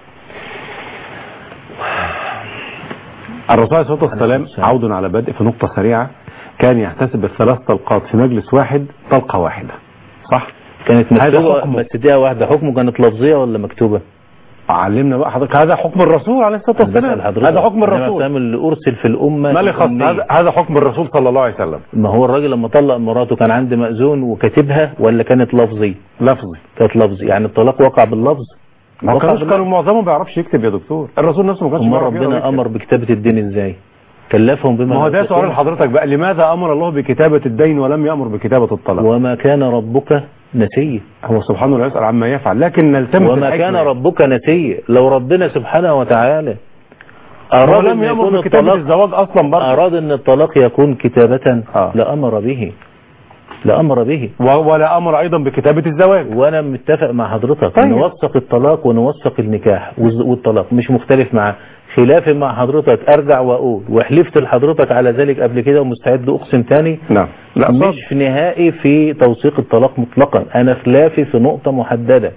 الرسول عليه الصلاه والسلام عود على بدء في نقطه سريعه، كان يحتسب الثلاث طلقات في مجلس واحد طلقه واحده، صح؟ كانت مكتوبه بس دقيقه واحده. حكمه كانت لفظيه ولا مكتوبه؟ علمنا بقى حضرتك. هذا حكم الرسول عليه الصلاه والسلام. هذا حكم الرسول اللي ارسل في الامه. هذا هذا حكم الرسول صلى الله عليه وسلم. ما هو الراجل لما طلق مراته كان عنده مأذون وكاتبها ولا كانت لفظي؟ لفظي. كانت لفظي، يعني الطلاق وقع باللفظ. ما كانوش كانوا معظمهم ما بيعرفش يكتب يا دكتور. الرسول نفسه ما كانش بيعرف. ربنا امر بكتابه الدين ازاي؟ كلفهم بما. ما هو ده سؤال لحضرتك بقى، لماذا امر الله بكتابه الدين ولم يامر بكتابه الطلاق؟ وما كان ربك نسيا. هو سبحانه لا يسأل عما يفعل، لكن نلتمس وما كان ربك نسيا. لو ربنا سبحانه وتعالى اراد ان يكون الطلاق الزواج اصلا برضه، اراد ان الطلاق يكون كتابه آه. لامر به لامر به ولا امر ايضا بكتابه الزواج. وانا متفق مع حضرتك. طيب. نوثق الطلاق ونوثق النكاح والطلاق، مش مختلف معاه. خلافي مع حضرتك ارجع واقول وحلفت لحضرتك على ذلك قبل كده ومستعد اقسم تاني. نعم. لا مش في نهائي في توثيق الطلاق مطلقا. انا خلافي في نقطة محددة،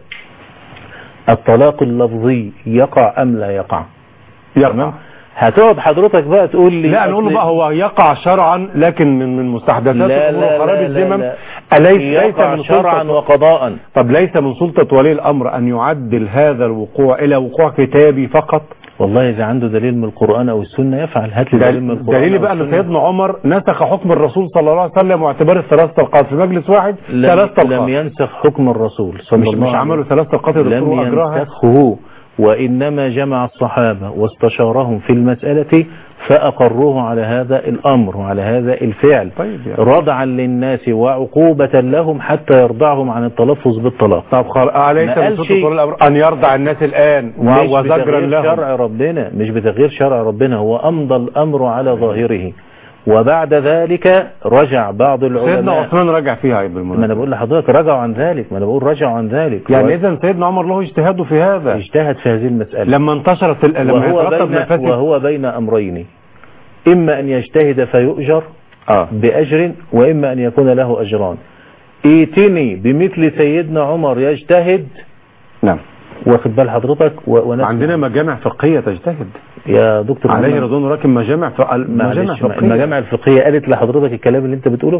الطلاق اللفظي يقع ام لا يقع؟ يقع. هتقعد حضرتك بقى تقول لي لا نقول له بقى هو يقع شرعا لكن من من مستحدثات الامور وخراب الذمم. أليس ليس من شرعا وقضاء. طب ليس من سلطة ولي الامر ان يعدل هذا الوقوع الى وقوع كتابي فقط؟ والله إذا عنده دليل من القرآن أو السنة يفعل. هات لي دليل من القرآن. دليل بقى أن سيدنا عمر نسخ حكم الرسول صلى الله عليه وسلم واعتبار الثلاث طلقات في مجلس واحد ثلاث طلقات. لم ينسخ حكم الرسول صلى الله عليه وسلم. مش عملوا ثلاث طلقات لم ينسخه، وإنما جمع الصحابة واستشارهم في المسألة فأقروه على هذا الأمر وعلى هذا الفعل. طيب ردعا للناس وعقوبة لهم حتى يرضعهم عن التلفظ بالطلاق. طب أليس من سلطة ولي الأمر أن يرضع الناس الآن وزجرا لهم؟ شرع ربنا مش بتغيير شرع ربنا، هو أمضى الأمر على ظاهره. وبعد ذلك رجع بعض العلماء. سيدنا عثمان رجع فيها بالمناسبة. ما انا بقول لحضرتك رجعوا عن ذلك، ما انا بقول رجعوا عن ذلك. يعني اذا سيدنا عمر له اجتهاده في هذا، اجتهد في هذه المسألة لما انتشرت ال... لما وهو بين وهو بين امرين، اما ان يجتهد فيؤجر آه. باجر، واما ان يكون له اجران. ائتني بمثل سيدنا عمر يجتهد نعم واخد بال حضرتك ونسمع. عندنا مجامع فقهية تجتهد يا دكتور عليه رضوان، ولكن مجامع مجامع فقهية. المجامع الفقهية قالت لحضرتك الكلام اللي انت بتقوله؟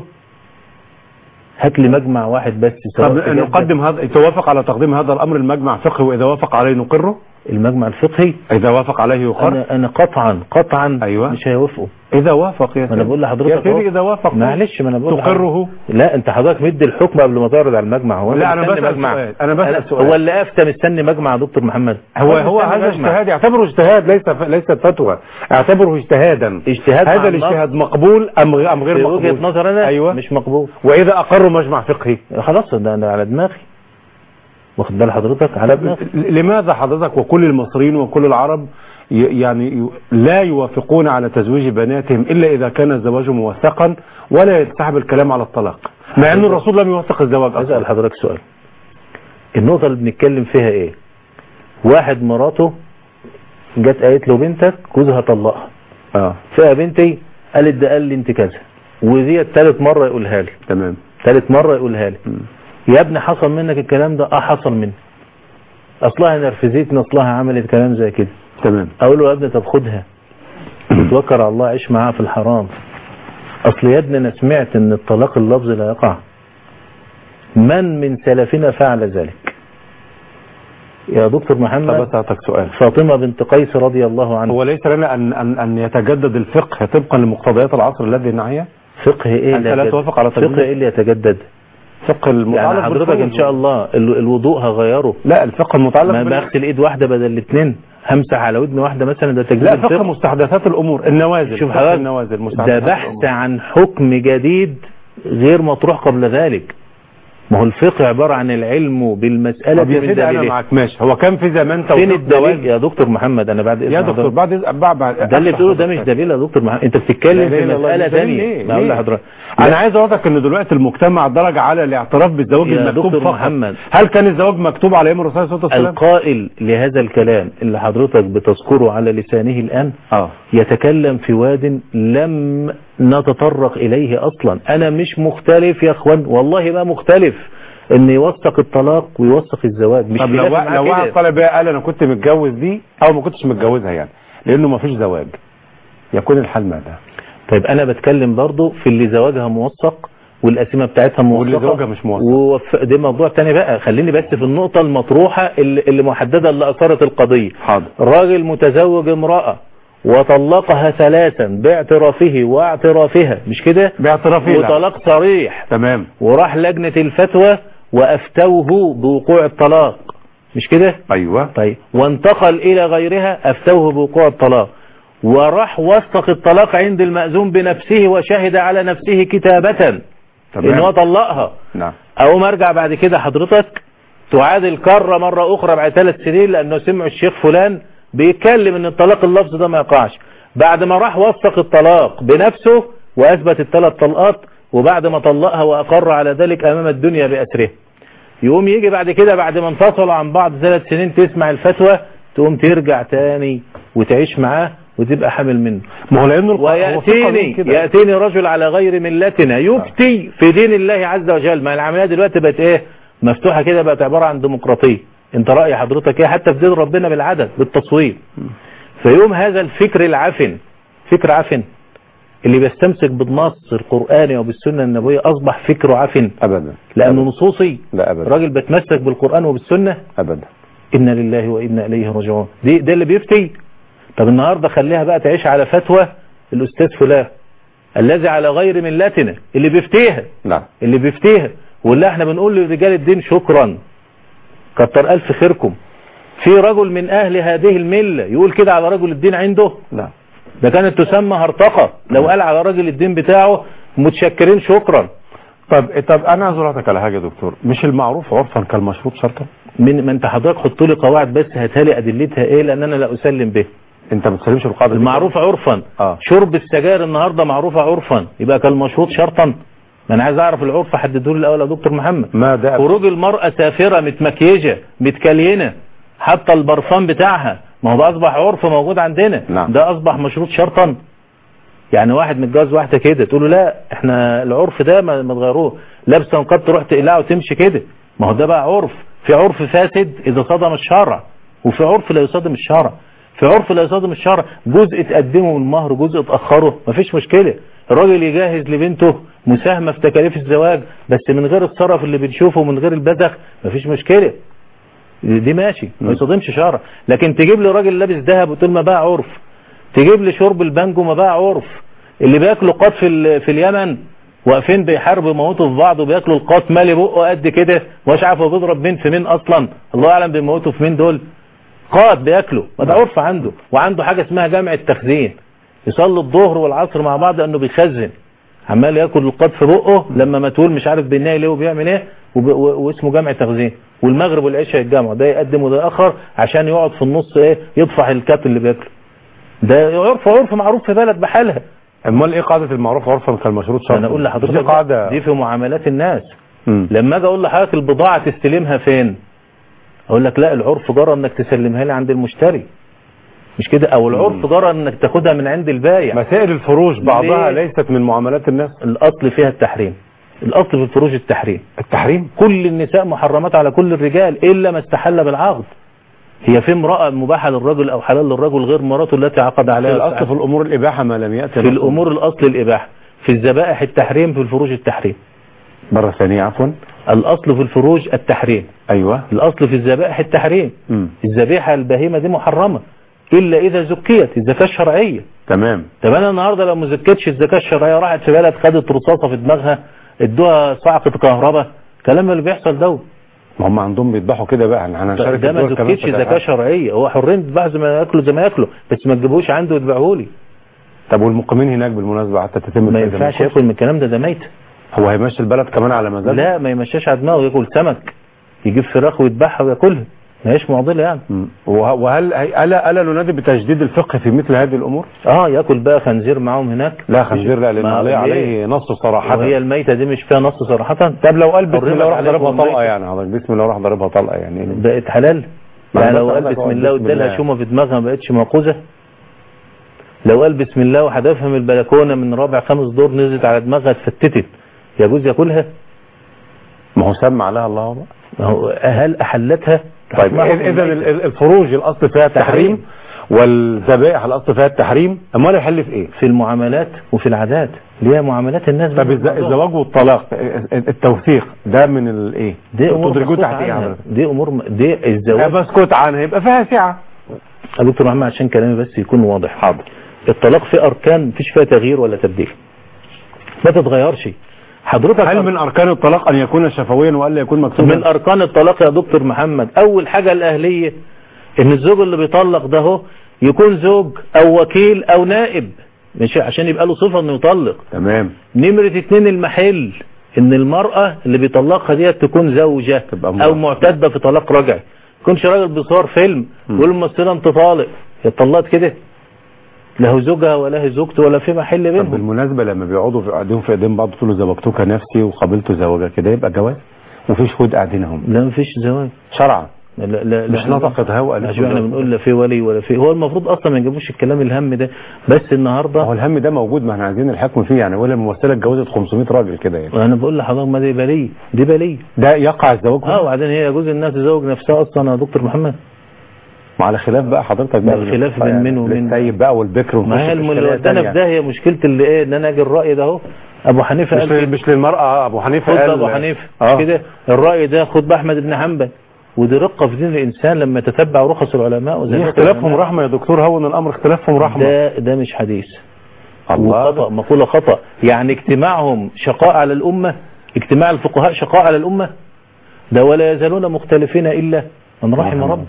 هات لي مجمع واحد بس. طب نقدم هذا، توافق على تقديم هذا الامر المجمع فقهي، واذا وافق عليه نقره؟ المجمع الفقهي اذا وافق عليه يقر. انا, أنا قطعا قطعا أيوة. مش هيوافقوا اذا وافق يا سيدي. انا بقول لحضرتك يا سيدي اذا وافق معلش، ما انا بقول تقره. لا انت حضرتك مدي الحكم قبل ما تعرض على المجمع. هو لا انا بسأل مجمع. سؤال انا بسأل سؤال هو اللي افتى مستني مجمع يا دكتور محمد؟ هو هو هذا اجتهاد، اعتبره اجتهاد، ليس ليس فتوى، اعتبره اجتهادا. اجتهاد هذا الاجتهاد مقبول ام ام غير مقبول؟ وجهة نظر انا أيوة. مش مقبول. واذا اقروا مجمع فقهي خلاص ده انا على دماغي، واخد بال حضرتك على دماغي. لماذا حضرتك وكل المصريين وكل العرب يعني لا يوافقون على تزويج بناتهم الا اذا كان الزواج موثقا ولا يتسحب الكلام على الطلاق، مع ان الرسول لم يوثق الزواج اصلا؟ اسال حضرتك سؤال، النقطه اللي بنتكلم فيها ايه؟ واحد مراته جت قالت له بنتك جوزها طلقها، اه فيها بنتي قالت ده قال لي انت كذا، ودي ثالث مره يقولها لي. تمام. ثالث مره يقولها لي. م. يا ابني حصل منك الكلام ده؟ اه حصل مني، اصلها نرفزتني، اصلها عملت كلام زي كده. تمام. اقول له يا ابني طب خدها وتوكل على الله، عيش معاها في الحرام. اصل يا ابني انا سمعت ان الطلاق اللفظي لا يقع، من من سلفنا فعل ذلك يا دكتور محمد؟ طب اسالك سؤال، فاطمه بنت قيس رضي الله عنها، هو ليس لنا ان ان ان يتجدد الفقه طبقا لمقتضيات العصر الذي نعيه؟ فقه ايه؟ انت لا توافق على فقه ايه اللي يتجدد؟ فقه المتعلق يعني حضرتك ان شاء الله الوضوء هغيره؟ لا الفقه المتعلق ما بغسل ايد واحده بدل الاثنين، همسح على ودن واحده مثلا، ده تجديد لا الفقه. فقه مستحدثات الامور، النوازل. شوف حضرتك، النوازل ده بحث عن حكم جديد غير مطروح قبل ذلك. ما هو الفقه عباره عن العلم بالمساله من دليل. انا معاك ماشي، هو كان في زمان فين الدليل يا دكتور محمد؟ انا بعد يا دكتور بعد بعد, بعد ده اللي بتقوله ده مش دليل يا دكتور محمد، انت بتتكلم في مساله ثانيه. بقول لحضرتك انا عايز اقول لك ان دلوقتي المجتمع درج على الاعتراف بالزواج المكتوب فقط. محمد. هل كان الزواج مكتوب على ايام الرسول صلى الله عليه وسلم؟ القائل لهذا الكلام اللي حضرتك بتذكره على لسانه الان اه يتكلم في واد لم نتطرق اليه اصلا. انا مش مختلف يا اخوان، والله ما مختلف ان يوثق الطلاق ويوثق الزواج. مش طب لو لو واحد طالب قال انا كنت متجوز دي او ما كنتش متجوزها، يعني لانه ما فيش زواج، يكون الحال ماذا؟ طيب انا بتكلم برضو في اللي زواجها موثق والقسيمه بتاعتها موثقه واللي زواجها مش موثق، ووف... ده موضوع تاني بقى. خليني بس في النقطه المطروحه اللي, اللي محدده اللي اثارت القضيه. حاضر. راجل متزوج امراه وطلقها ثلاثا باعترافه واعترافها، مش كده؟ باعترافه وطلاق صريح. تمام. وراح لجنه الفتوى وافتوه بوقوع الطلاق، مش كده؟ ايوه. طيب وانتقل الى غيرها افتوه بوقوع الطلاق، وراح وثق الطلاق عند المأذون بنفسه وشهد على نفسه كتابة ان هو طلقها. نعم. اقوم ارجع بعد كده حضرتك تعاد الكرة مرة اخرى بعد ثلاث سنين لانه سمعوا الشيخ فلان بيتكلم ان الطلاق اللفظ ده ما يقعش، بعد ما راح وثق الطلاق بنفسه واثبت الثلاث طلقات، وبعد ما طلقها واقر على ذلك امام الدنيا باسره، يقوم يجي بعد كده بعد ما انفصلوا عن بعض ثلاث سنين تسمع الفتوى تقوم ترجع تاني وتعيش معاه وتبقى حامل منه. ما هو لانه وياتيني ياتيني رجل على غير ملتنا يفتي في دين الله عز وجل. ما العمليه دلوقتي بقت ايه؟ مفتوحه كده، بقت عباره عن ديمقراطيه. انت راي حضرتك ايه؟ حتى في دين ربنا بالعدد بالتصويت. فيوم هذا الفكر العفن، فكر عفن اللي بيستمسك بالنص القرآني وبالسنة النبوية أصبح فكره عفن أبدا، لأنه نصوصي. لا أبدا. راجل بتمسك بالقرآن وبالسنة أبدا. إنا لله وإنا إليه راجعون. دي ده اللي بيفتي. طب النهاردة خليها بقى تعيش على فتوى الأستاذ فلان الذي على غير ملتنا اللي بيفتيها. نعم. اللي بيفتيها والله احنا بنقول لرجال الدين شكرا كتر ألف خيركم. في رجل من أهل هذه الملة يقول كده على رجل الدين عنده؟ لا. ده كانت تسمى هرطقة لو قال على راجل الدين بتاعه متشكرين شكرا. طب طب انا عايز اقول لك على حاجه يا دكتور، مش المعروف عرفا كالمشروط شرطا؟ من ما انت حضرتك حط لي قواعد بس هاتها لي ادلتها ايه، لان انا لا اسلم به. انت ما بتسلمش بالقاعده المعروف عرفا. آه. شرب السجاير النهارده معروفه عرفا، يبقى كالمشروط شرطا. ما انا عايز اعرف العرف، حددوا لي الاول يا دكتور محمد. ما ده خروج المراه سافره متمكيجه متكلينه حتى البرفان بتاعها، ما هو ده اصبح عرف موجود عندنا. نعم. ده اصبح مشروط شرطا. يعني واحد متجوز واحده كده تقول له لا احنا العرف ده ما تغيروه، لابسه نقاب تروح تقلعه وتمشي كده، ما هو ده بقى عرف. في عرف فاسد إذا صدم الشرع، وفي عرف لا يصادم الشرع. في عرف لا يصادم الشرع جزء تقدمه من المهر جزء تأخره، مفيش مشكلة. الراجل يجهز لبنته مساهمة في تكاليف الزواج بس من غير الصرف اللي بنشوفه ومن غير البذخ، مفيش مشكلة، دي ماشي، ما يصادمش شرع. لكن تجيب لي راجل لابس ذهب وتقول ما بقى عرف، تجيب لي شرب البانجو ما بقى عرف. اللي بياكلوا قاط في في اليمن واقفين بيحاربوا يموتوا في بعض وبياكلوا القاط مالي بقه قد كده مش عارف هو بيضرب مين في مين اصلا، الله اعلم بيموتوا في مين دول. قاط بياكلوا، ما ده عرف عنده. وعنده حاجه اسمها جمع التخزين، يصلي الظهر والعصر مع بعض انه بيخزن، عمال ياكل القاط في بقه لما ما تقول مش عارف بيناي ليه وبيعمل ايه، واسمه جمع تخزين. والمغرب والعشاء يتجمعوا، ده يقدم وده ياخر عشان يقعد في النص ايه يطفح الكات اللي بياكله. ده عرف عرف معروف في بلد بحالها. امال ايه قاعده المعروف عرفا كالمشروط شرطا؟ انا اقول لحضرتك دي قاعده دي في معاملات الناس. م. لما اجي اقول لحضرتك البضاعه تستلمها فين، اقول لك لا العرف جرى انك تسلمها لي عند المشتري، مش كده؟ او العرف جرى انك تاخدها من عند البايع. مسائل الفروج بعضها ليست من معاملات الناس. الاصل فيها التحريم، الاصل في الفروج التحريم. التحريم كل النساء محرمات على كل الرجال الا ما استحل بالعقد. هي في امرأة مباحة للرجل او حلال للرجل غير مراته التي عقد عليها؟ الاصل في الامور الاباحة ما لم يأتي في الامور الاصل الاباحة، في الذبائح التحريم، في الفروج التحريم. مرة ثانية عفوا. الاصل في الفروج التحريم. ايوه. الاصل في الذبائح التحريم. م. الذبيحة البهيمة دي محرمة الا اذا زكيت الزكاة الشرعية. تمام. طب انا النهاردة لو ما زكيتش الزكاة الشرعية راحت في بلد خدت رصاصة في دماغها ادوها صعقة كهرباء، كلام اللي بيحصل ده. ما هم عندهم بيذبحوا كده بقى، احنا هنشارك ده ما زكيتش زكاة شرعية، هو حرين يذبحوا زي ما ياكلوا زي ما ياكلوا، بس ما تجيبوش عنده وتبيعوه لي. طب والمقيمين هناك بالمناسبة حتى تتم ما ينفعش ياكل من الكلام ده، ده ميت. هو هيمشي البلد كمان على مزاجه؟ لا ما يمشيش على دماغه، ياكل سمك، يجيب فراخ ويذبحها وياكلها، ما هيش معضله يعني. وهل الا الا ننادي بتجديد الفقه في مثل هذه الامور؟ اه ياكل بقى خنزير معاهم هناك. لا خنزير لا، لان عليه عليه نص صراحه. وهي الميته دي مش فيها نص صراحه. طب لو قال بسم الله وراح ضربها طلقه يعني حضرتك، بسم الله وراح ضربها طلقه يعني بقت حلال؟ يعني لو قال بسم الله وادالها شومه في دماغها ما بقتش موقوذه؟ لو قال بسم الله وحدفها من البلكونه من رابع خامس دور نزلت على دماغها اتفتتت، يجوز ياكلها؟ ما هو سمع لها الله بقى. هل احلتها؟ طيب اذا الفروج الاصل فيها التحريم والذبائح الاصل فيها التحريم، امال الحل في ايه؟ في المعاملات وفي العادات اللي هي معاملات الناس. طب الزواج والطلاق التوثيق ده من الايه؟ دي امور تحت ايه؟ دي امور دي الزواج بسكت عنها يبقى فيها سعه. يا دكتور محمد عشان كلامي بس يكون واضح. حاضر. الطلاق فيه اركان مفيش فيها تغيير ولا تبديل، ما تتغيرش. حضرتك هل من اركان الطلاق ان يكون شفويا والا يكون مكتوبا؟ من اركان الطلاق يا دكتور محمد اول حاجه الاهليه، ان الزوج اللي بيطلق ده هو يكون زوج او وكيل او نائب، مش عشان يبقى له صفه انه يطلق. تمام. نمره اتنين المحل، ان المراه اللي بيطلقها ديت تكون زوجه او معتده في طلاق رجعي، ما يكونش راجل بيصور فيلم ويقول للممثله انت طالق، هي اتطلقت كده، لا زوجها ولا هي زوجته ولا في محل بينهم. بالمناسبة لما بيقعدوا في قاعدين في ايدين بعض تقولوا زوجتك نفسي وقابلت زوجها كده يبقى جواز؟ وفي شهود قاعدين هم؟ لا مفيش زواج شرعا. لا لا مش نطقت هوا قالت احنا بنقول لا في ولي ولا في، هو المفروض اصلا ما يجيبوش الكلام الهم ده، بس النهارده هو الهم ده موجود، ما احنا عايزين الحكم فيه يعني. ولا الممثله اتجوزت خمسمية راجل كده يعني. انا بقول لحضرتك ما دي بليه، دي بليه ده يقع الزواج. اه وبعدين هي يجوز انها تزوج نفسها اصلا يا دكتور محمد؟ وعلى خلاف بقى حضرتك بقى الخلاف بين يعني مين ومين؟ السيب بقى والبكر ما هي الملوثنه في ده، هي مشكله اللي ايه ان انا اجي الراي ده اهو ابو حنيفه مش, قال مش للمراه. ابو حنيفه قال ابو حنيفه آه. كده الراي ده خد باحمد بن حنبل، ودي رقه في دين الانسان لما تتبع رخص العلماء. وزي اختلافهم رحمه يا دكتور، هون الامر اختلافهم رحمه. ده ده مش حديث، الله خطا، مقوله خطا. يعني اجتماعهم شقاء على الامه، اجتماع الفقهاء شقاء على الامه، ده ولا يزالون مختلفين الا من رحم ربك.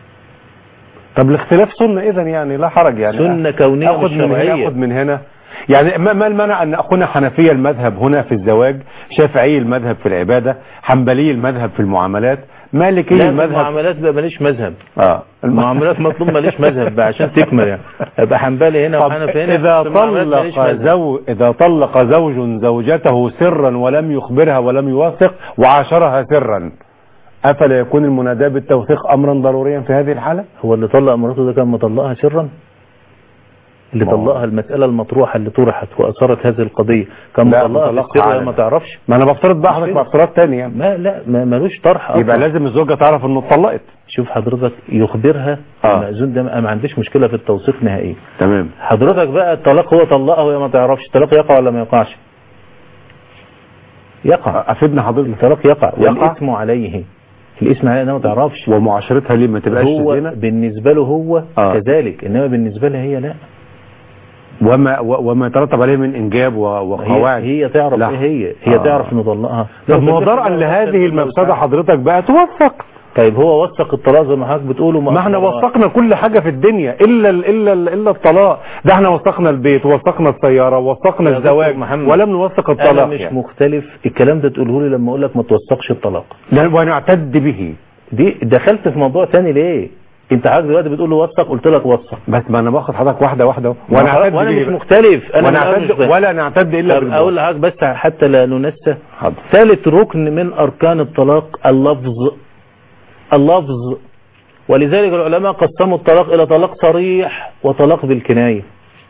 طب الاختلاف سنة اذا يعني لا حرج يعني. سنة كونية مش شرعية. اخد من هنا يعني ما المنع ان اخونا حنفية المذهب هنا في الزواج، شافعي المذهب في العبادة، حنبلي المذهب في المعاملات، مالكي لا المذهب. المعاملات بقى ماليش مذهب. اه المعاملات مطلوب ماليش مذهب بقى عشان تكمل يعني. ابقى حنبلي هنا وحنفي هنا. اذا طلق زوج اذا طلق زوج زوجته سرا ولم يخبرها ولم يوثق وعاشرها سرا، أفلا يكون المناداة بالتوثيق أمرا ضروريا في هذه الحالة؟ هو اللي طلق مراته ده كان مطلقها سرا؟ اللي طلقها المسألة المطروحة اللي طرحت وأثارت هذه القضية كان مطلقها في السر ما تعرفش. ما أنا بفترض بقى حضرتك بافتراض تاني يعني. ما لا ما ملوش طرح يبقى لازم الزوجة تعرف إنه اتطلقت. شوف حضرتك يخبرها آه. المأذون ده ما عنديش مشكلة في التوثيق نهائيا. تمام. حضرتك بقى الطلاق هو طلقها وهي ما تعرفش، الطلاق يقع ولا ما يقعش؟ يقع. أفيدنا حضرتك. الطلاق يقع والإثم عليه. الاسم عليها انها ما تعرفش. ومعاشرتها ليه ما تبقاش هو زينة؟ بالنسبة له هو آه. كذلك، انما بالنسبة لها هي لا. وما وما يترتب عليه من انجاب وقواعد. هي, هي تعرف لا. ايه هي هي آه. تعرف نطلقها. طب ما هو درءا لهذه المفسدة حضرتك بقى توثق. طيب هو وثق الطلاق زي ما حضرتك بتقوله. ما احنا وثقنا كل حاجة في الدنيا الا ال الا ال الا الطلاق ده. احنا وثقنا البيت ووثقنا السيارة ووثقنا الزواج ولم نوثق الطلاق. انا مش يعني. مختلف الكلام ده تقوله لي لما اقول لك ما توثقش الطلاق ونعتد به. دي دخلت في موضوع تاني ليه؟ انت حضرتك دلوقتي بتقول له وثق، قلت لك وثق. بس ما انا باخد حضرتك واحده واحده وانا وانا مش مختلف. انا نعتد ولا نعتد الا بالله. اقول لحضرتك بس حتى لا ننسى. ثالث ركن من اركان الطلاق اللفظ. اللفظ ولذلك العلماء قسموا الطلاق الى طلاق صريح وطلاق بالكنايه.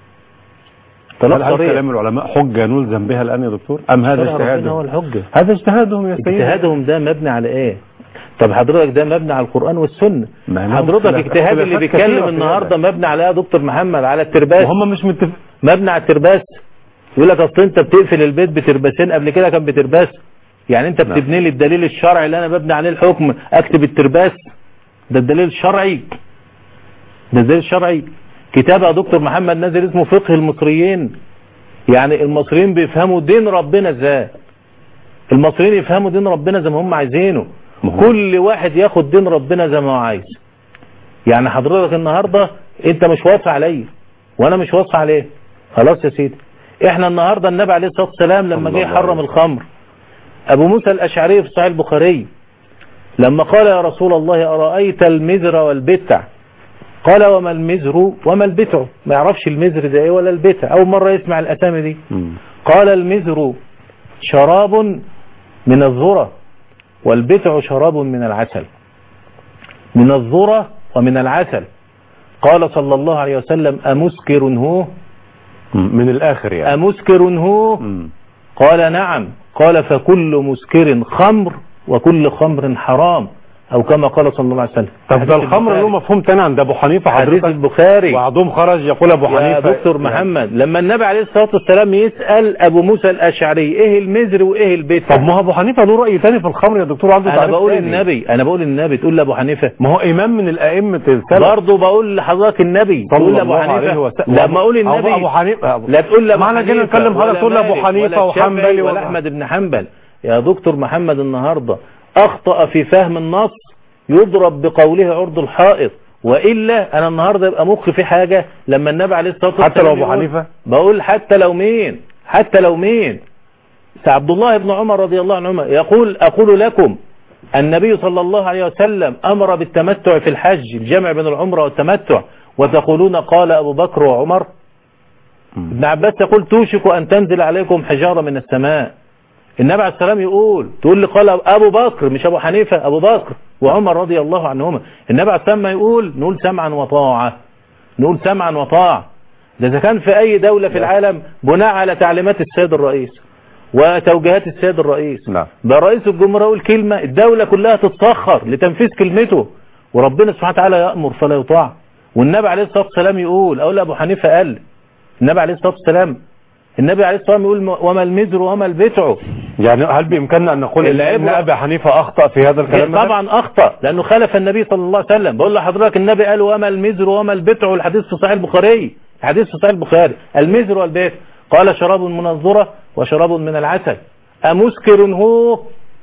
طلاق صريح. كلام العلماء حجه نلزم بها الان يا دكتور ام هذا اجتهادهم؟ هو الحجه. هذا اجتهادهم يا سيدي. اجتهادهم ده مبني على ايه؟ طب حضرتك ده مبني على القرآن والسنة. حضرتك اجتهاد اللي بيتكلم النهاردة مبني على يا دكتور محمد على الترباس. وهم مش متفق. مبني على الترباس. يقول لك اصل انت بتقفل البيت بترباسين، قبل كده كان بترباس. يعني انت بتبني لي الدليل الشرعي اللي انا ببني عليه الحكم اكتب الترباس. ده الدليل الشرعي. ده الدليل الشرعي. كتاب يا دكتور محمد نازل اسمه فقه المصريين. يعني المصريين بيفهموا دين ربنا ازاي. المصريين يفهموا دين ربنا زي ما هم عايزينه. كل واحد ياخد دين ربنا زي ما هو عايز. يعني حضرتك النهاردة انت مش واصي عليا وانا مش واصي عليه. خلاص يا سيدي. احنا النهاردة النبي عليه الصلاة والسلام لما جه يحرم الخمر، ابو موسى الاشعري في صحيح البخاري لما قال يا رسول الله أرأيت المزر والبتع، قال وما المزر وما البتع؟ ما يعرفش المزر ده ايه ولا البتع، اول مرة يسمع الاسامي دي. قال المزر شراب من الذرة والبتع شراب من العسل. من الذرة ومن العسل. قال صلى الله عليه وسلم أمسكر هو؟ من الآخر يعني. أمسكر هو؟ قال نعم. قال فكل مسكر خمر وكل خمر حرام، أو كما قال صلى الله عليه وسلم. طب ده الخمر له مفهوم تاني عند أبو حنيفة حضرتك. حديث البخاري. وعضهم خرج يقول أبو حنيفة. يا دكتور محمد لما النبي عليه الصلاة والسلام يسأل أبو موسى الأشعري إيه المزر وإيه البتع؟ طب ما هو أبو حنيفة له رأي تاني في الخمر يا دكتور عنده أنا بقول النبي أنا بقول النبي تقول لأبو حنيفة. ما هو إمام من الأئمة السلف. برضه بقول لحضرتك النبي تقول لأبو حنيفة. لما أقول النبي أبو حنيفة لا تقول لأبو حنيفة. معنى كده نتكلم حضرتك تقول لأبو حنيفة وحنبلي ولا أحمد بن حنبل. يا دكتور محمد النهاردة أخطأ في فهم النص يضرب بقوله عرض الحائط، وإلا أنا النهاردة يبقى مخي في حاجة لما النبي عليه الصلاة والسلام حتى لو أبو حنيفة بقول حتى لو مين حتى لو مين عبد الله بن عمر رضي الله عنهما يقول أقول لكم النبي صلى الله عليه وسلم أمر بالتمتع في الحج، الجمع بين العمرة والتمتع، وتقولون قال أبو بكر وعمر. ابن عباس يقول توشك أن تنزل عليكم حجارة من السماء. النبي عليه السلام يقول تقول لي قال أبو بكر مش أبو حنيفة، أبو بكر وعمر رضي الله عنهما. النبي عليه السلام يقول نقول سمعا وطاعة، نقول سمعا وطاعة. ده إذا كان في أي دولة في العالم بناء على تعليمات السيد الرئيس وتوجيهات السيد الرئيس. نعم. ده رئيس الجمهورية يقول كلمة الدولة كلها تتسخر لتنفيذ كلمته، وربنا سبحانه وتعالى يأمر فلا يطاع. والنبي عليه الصلاة والسلام يقول أقول أبو حنيفة قال النبي عليه الصلاة والسلام النبي عليه الصلاة والسلام يقول وما المزر وما البتع. يعني هل بإمكاننا أن نقول إن أبي حنيفة أخطأ في هذا الكلام؟ طبعا أخطأ لأنه خالف النبي صلى الله عليه وسلم. بقول لحضرتك النبي قال وما المزر وما البتع، والحديث في صحيح البخاري، الحديث في صحيح البخاري المزر والبتع قال شراب من الذرة وشراب من العسل. أمسكر هو؟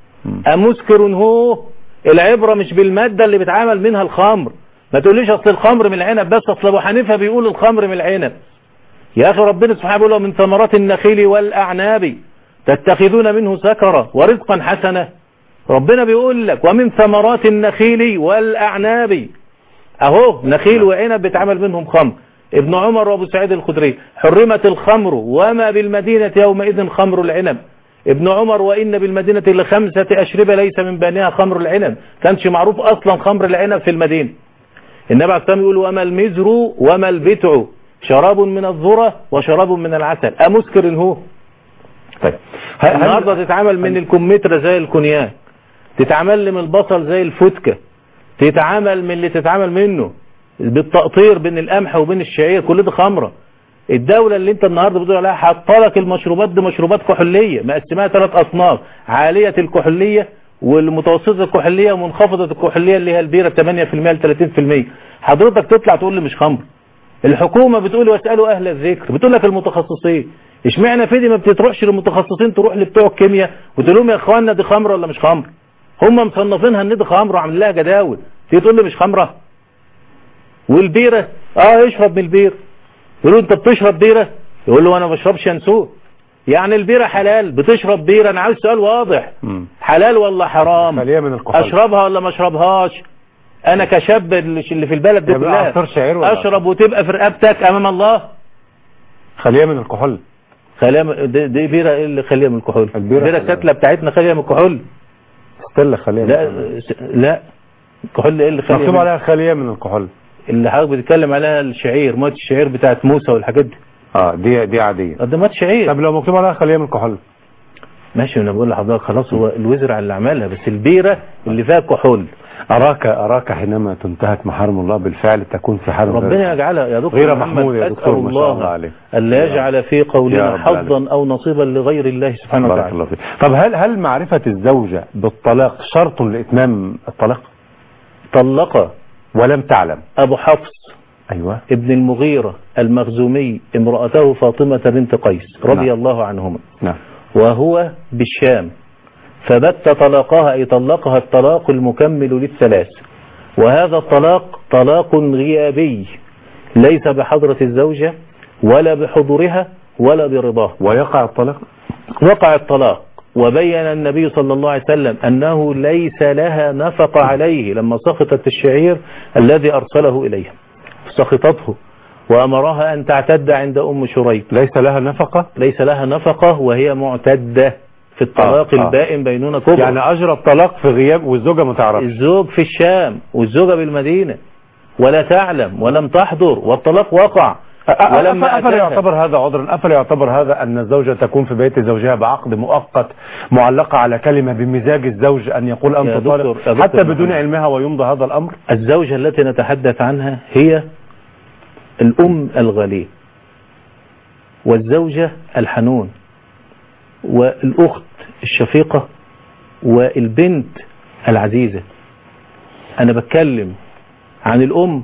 أمسكر هو؟ العبرة مش بالمادة اللي بتعامل منها الخمر. ما تقوليش أصل الخمر من العنب بس، أصل أبو حنيفة بيقول الخمر من العنب. يا أخي ربنا سبحانه بيقول من ثمرات النخيل والأعناب تتخذون منه سكرا ورزقا حسنا. ربنا بيقول لك ومن ثمرات النخيل والأعناب، أهو نخيل وعنب بيتعمل منهم خمر. ابن عمر وابو سعيد الخدري حرمت الخمر وما بالمدينة يومئذ خمر العنب. ابن عمر وإن بالمدينة لخمسة أشربة ليس من بينها خمر العنب، كانش معروف أصلا خمر العنب في المدينة. النبي عليه الصلاة والسلام يقول وما المزر وما البتع. شراب من الذرة وشراب من العسل أمسكر هو. طيب النهارده تتعامل من الكمثرى زي الكونياك، تتعامل من البصل زي الفتكة، تتعامل من اللي تتعامل منه بالتقطير بين القمح وبين الشعير، كل ده خمرة. الدولة اللي انت النهارده بتقول عليها حاطه لك المشروبات دي مشروبات كحولية، مقسمها ثلاث أصناف: عالية الكحولية والمتوسطة الكحولية ومنخفضة الكحولية اللي هي البيرة ثمانية بالمئة ل ثلاثين بالمئة. حضرتك تطلع تقول لي مش خمر. الحكومة بتقول واسألوا أهل الذكر، بتقول لك المتخصصين. اشمعنى في دي ما بتروحش للمتخصصين، تروح لبتوع الكيمياء وتقول لهم يا اخوانا دي خمره ولا مش خمر؟ هم مصنفينها ان دي خمره وعاملين لها جداول، تيجي تقول لي مش خمره؟ والبيره اه يشرب من البير، يقولوا انت بتشرب بيره؟ يقول له انا ما بشربش ينسوه. يعني البيره حلال، بتشرب بيره؟ انا عايز سؤال واضح، م. حلال ولا حرام؟ خليها من الكحول. اشربها ولا ما اشربهاش؟ انا كشاب اللي في البلد دي كلها اشرب وتبقى في رقبتك امام الله؟ خليها من الكحول. خليها من دي, دي بيره ايه اللي خليها من الكحول؟ البيره الساتله بتاعتنا خليها من الكحول. استنى خليها من لا الكحول. لا الكحول ايه اللي خليها؟ مكتوب عليها خليها من الكحول. اللي حضرتك بتتكلم عليها الشعير، موت الشعير بتاعت موسى والحاجات دي. اه دي دي عاديه. ده موت شعير. طب لو مكتوب عليها خليها من الكحول؟ ماشي، انا بقول لحضرتك خلاص هو الوزراء اللي عملها، بس البيره اللي فيها كحول. أراك أراك حينما تنتهك محارم الله بالفعل تكون في حال ربنا يجعلها يا دكتور غير محمود يا دكتور ما شاء الله عليه، ألا يجعل في قولنا حظا أو نصيبا لغير الله سبحانه وتعالى. الله فيه. طب هل هل معرفة الزوجة بالطلاق شرط لإتمام الطلاق؟ طلق ولم تعلم أبو حفص أيوة ابن المغيرة المخزومي امرأته فاطمة بنت قيس رضي نعم. الله عنهما نعم. وهو بالشام، فبت طلاقها أي طلقها الطلاق المكمل للثلاث، وهذا الطلاق طلاق غيابي ليس بحضرة الزوجة ولا بحضورها ولا برضاه. ويقع الطلاق؟ وقع الطلاق، وبين النبي صلى الله عليه وسلم أنه ليس لها نفق عليه لما سخطت الشعير الذي أرسله إليها، سخطته وأمرها أن تعتد عند أم شريك. ليس لها نفقة؟ ليس لها نفقة وهي معتدة في الطلاق آه البائن بينونة كبرى. يعني أجرى الطلاق في غياب والزوجة ما تعرفش. الزوج في الشام والزوجة بالمدينة ولا تعلم ولم تحضر والطلاق وقع. ولما أفلا يعتبر هذا عذرا؟ أفلا يعتبر هذا أن الزوجة تكون في بيت زوجها بعقد مؤقت معلقة على كلمة بمزاج الزوج أن يقول أنت طالق حتى بدون علمها ويمضى هذا الأمر؟ الزوجة التي نتحدث عنها هي الأم الغالية والزوجة الحنون والأخت الشفيقة والبنت العزيزة. أنا بتكلم عن الأم،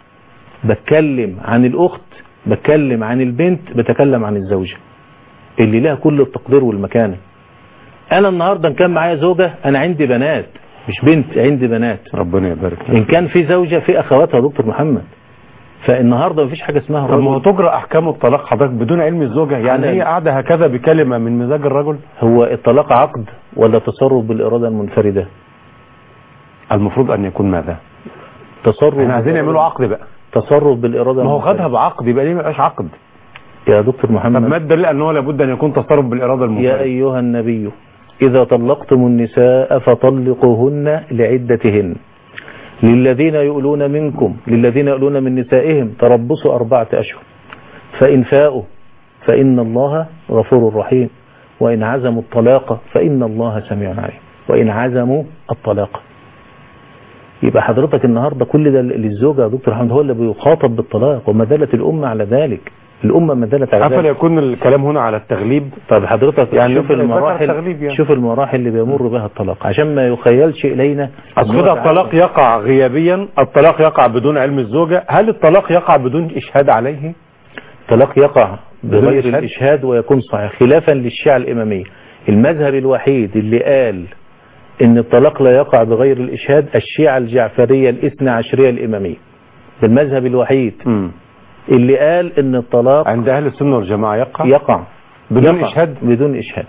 بتكلم عن الأخت، بتكلم عن البنت، بتكلم عن الزوجة اللي لها كل التقدير والمكانة. أنا النهاردة إن كان معايا زوجة أنا عندي بنات مش بنت، عندي بنات. ربنا يبارك. إن كان في زوجة في أخواتها دكتور محمد. فالنهاردة مفيش حاجة اسمها رجل. طب ما تجرى أحكام الطلاق حضرتك بدون علم الزوجة؟ يعني هي قاعدة هكذا بكلمة من مزاج الرجل؟ هو الطلاق عقد ولا تصرف بالإرادة المنفردة؟ المفروض أن يكون ماذا؟ تصرف. احنا عايزين يعملوا عقد بقى. تصرف بالإرادة. ما هو خدها بعقد يبقى ليه ما يبقاش عقد؟ يا دكتور محمد. طب ما الدليل أنه لابد أن يكون تصرف بالإرادة المنفردة؟ يا أيها النبي إذا طلقتم النساء فطلقوهن لعدتهن للذين يؤلون منكم للذين يؤلون من نسائهم تربصوا أربعة أشهر فإن فاءوا فإن الله غفور رحيم وإن عزموا الطلاق فإن الله سميع عليم وإن عزموا الطلاق. يبقى حضرتك النهاردة كل ده للزوجة يا دكتور حمد هو اللي بيخاطب بالطلاق، وما دلت الأمة على ذلك. الأمة ما دلت على ذلك. أفلا يكون الكلام هنا على التغليب؟ طيب حضرتك يعني شوف المراحل يعني. شوف المراحل اللي بيمر بها الطلاق عشان ما يخيلش إلينا. أصل الطلاق يقع غيابيا، الطلاق يقع بدون علم الزوجة، هل الطلاق يقع بدون إشهاد عليه؟ الطلاق يقع بغير الإشهاد ويكون صحيح خلافا للشيعة الإمامية. المذهب الوحيد اللي قال ان الطلاق لا يقع بغير الإشهاد الشيعة الجعفرية الاثنى عشرية الإمامية. المذهب الوحيد م. اللي قال ان الطلاق عند أهل السنة والجماعة يقع يقع بدون يقع إشهاد بدون إشهاد.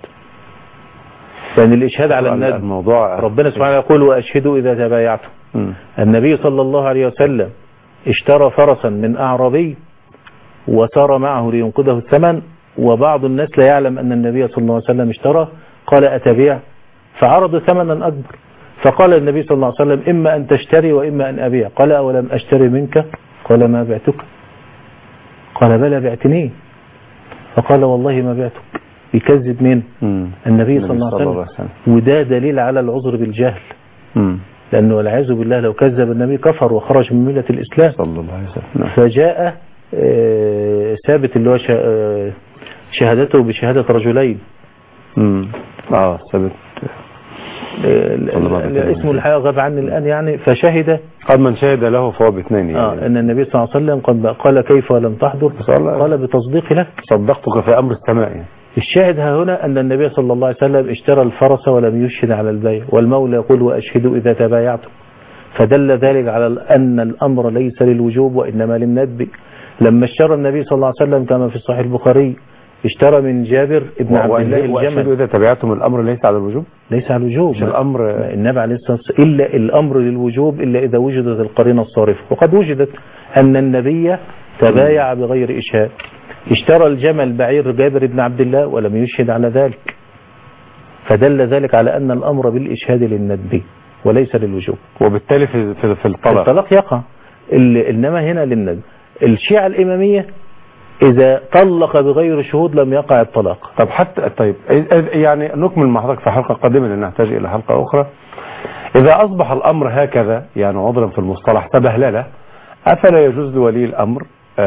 لأن الإشهاد على الندب. الموضوع ربنا سبحانه يقول وأشهدوا إذا تبايعتم. النبي صلى الله عليه وسلم اشترى فرسا من أعرابي وسار معه لينقذه الثمن، وبعض الناس لا يعلم أن النبي صلى الله عليه وسلم اشترى، قال أتبيع؟ فعرض ثمنا أكبر، فقال النبي صلى الله عليه وسلم إما أن تشتري وإما أن أبيع. قال أولم أشتري منك؟ قال ما بعتك. قال بلى بعتنيه. فقال والله ما بعتك. يكذب مين؟ مم. النبي صلى الله عليه وسلم. وده دليل على العذر بالجهل. مم. لأنه والعياذ بالله لو كذب النبي كفر وخرج من ملة الإسلام صلى الله عليه وسلم. فجاء آه ثابت اللي هو آه شهادته بشهادة رجلين. امم اه ثابت آه اسمه الحقيقة غاب عني الآن يعني. فشهد قد من شهد له فهو باثنين يعني. آه أن النبي صلى الله عليه وسلم قد قال كيف لم تحضر؟ قال بتصديق لك صدقتك في أمر السماء يعني. الشاهد ها هنا أن النبي صلى الله عليه وسلم اشترى الفرس ولم يشهد على البيع، والمولى يقول وأشهدوا إذا تبايعتم، فدل ذلك على أن الأمر ليس للوجوب وإنما للندب. لما اشترى النبي صلى الله عليه وسلم كما في صحيح البخاري اشترى من جابر ابن عبد الله الجمل. وأشهدوا إذا تبايعتم الأمر ليس على الوجوب؟ ليس على الوجوب. مش الأمر النبي عليه الصلاة والسلام إلا الأمر للوجوب إلا إذا وجدت القرينة الصارفة، وقد وجدت أن النبي تبايع بغير إشهاد. اشترى الجمل بعير جابر بن عبد الله ولم يشهد على ذلك، فدل ذلك على أن الأمر بالإشهاد للندب وليس للوجوب، وبالتالي في في, في الطلاق الطلاق يقع، إنما هنا للندب. الشيعة الإمامية إذا طلق بغير شهود لم يقع الطلاق. طب حتى طيب يعني نكمل مع حضرتك في حلقة قادمة لأن نحتاج إلى حلقة أخرى. إذا أصبح الأمر هكذا يعني عذرا في المصطلح تبهلله، أفلا يجوز لولي الأمر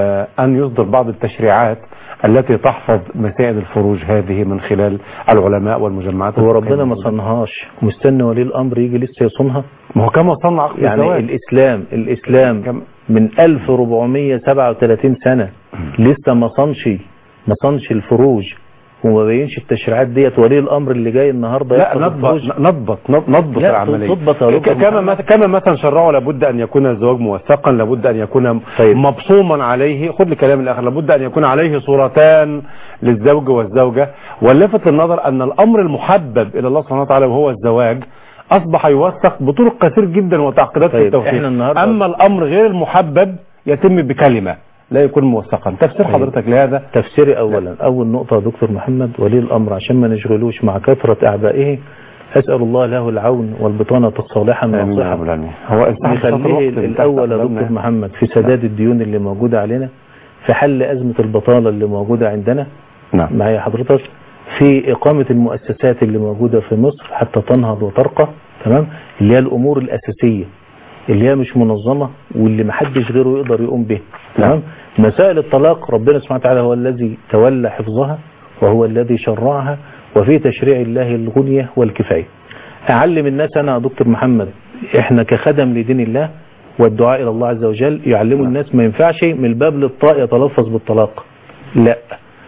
أن يصدر بعض التشريعات التي تحفظ مسائل الفروج هذه من خلال العلماء والمجمعات؟ هو ربنا ما صنهاش، مستنى ولي الأمر يجي لسه يصونها. ما هو كما صنع عقد يعني الزواج. الإسلام الإسلام كم من ألف وأربعمائة وسبعة وثلاثين سنة لسه ما صنش ما صنش الفروج وما بينش التشريعات ديت. ولي الامر اللي جاي النهارده لا نضبط نضبط نضبط العمليه كما كما مثلا شرعوا لابد ان يكون الزواج موثقا، لابد ان يكون طيب. مبصوما عليه. خد الكلام الاخر، لابد ان يكون عليه صورتان للزوج والزوجه. واللفت للنظر ان الامر المحبب الى الله سبحانه وتعالى وهو الزواج اصبح يوثق بطرق كثير جدا وتعقيدات طيب. في التوثيق. اما الامر غير المحبب يتم بكلمه لا يكون موثقا. تفسير طيب. حضرتك لهذا؟ تفسيري اولا لا. اول نقطة يا دكتور محمد، ولي الامر عشان ما نشغلوش مع كثرة اعبائه اسال الله له العون والبطانة الصالحة الناصحة. هو يخليه الاول يا دكتور محمد في سداد الديون اللي موجودة علينا، في حل ازمة البطالة اللي موجودة عندنا نعم معايا حضرتك، في اقامة المؤسسات اللي موجودة في مصر حتى تنهض وترقى، تمام، اللي هي الامور الاساسية اللي هي مش منظمة واللي محدش غيره يقدر يقوم به. تمام. مسائل الطلاق ربنا سبحانه وتعالى هو الذي تولى حفظها وهو الذي شرعها، وفي تشريع الله الغنية والكفاية. أعلم الناس أنا يا دكتور محمد، إحنا كخدم لدين الله والدعاء إلى الله عز وجل يعلموا الناس ما ينفعش من الباب للطاء يتلفظ بالطلاق، لا،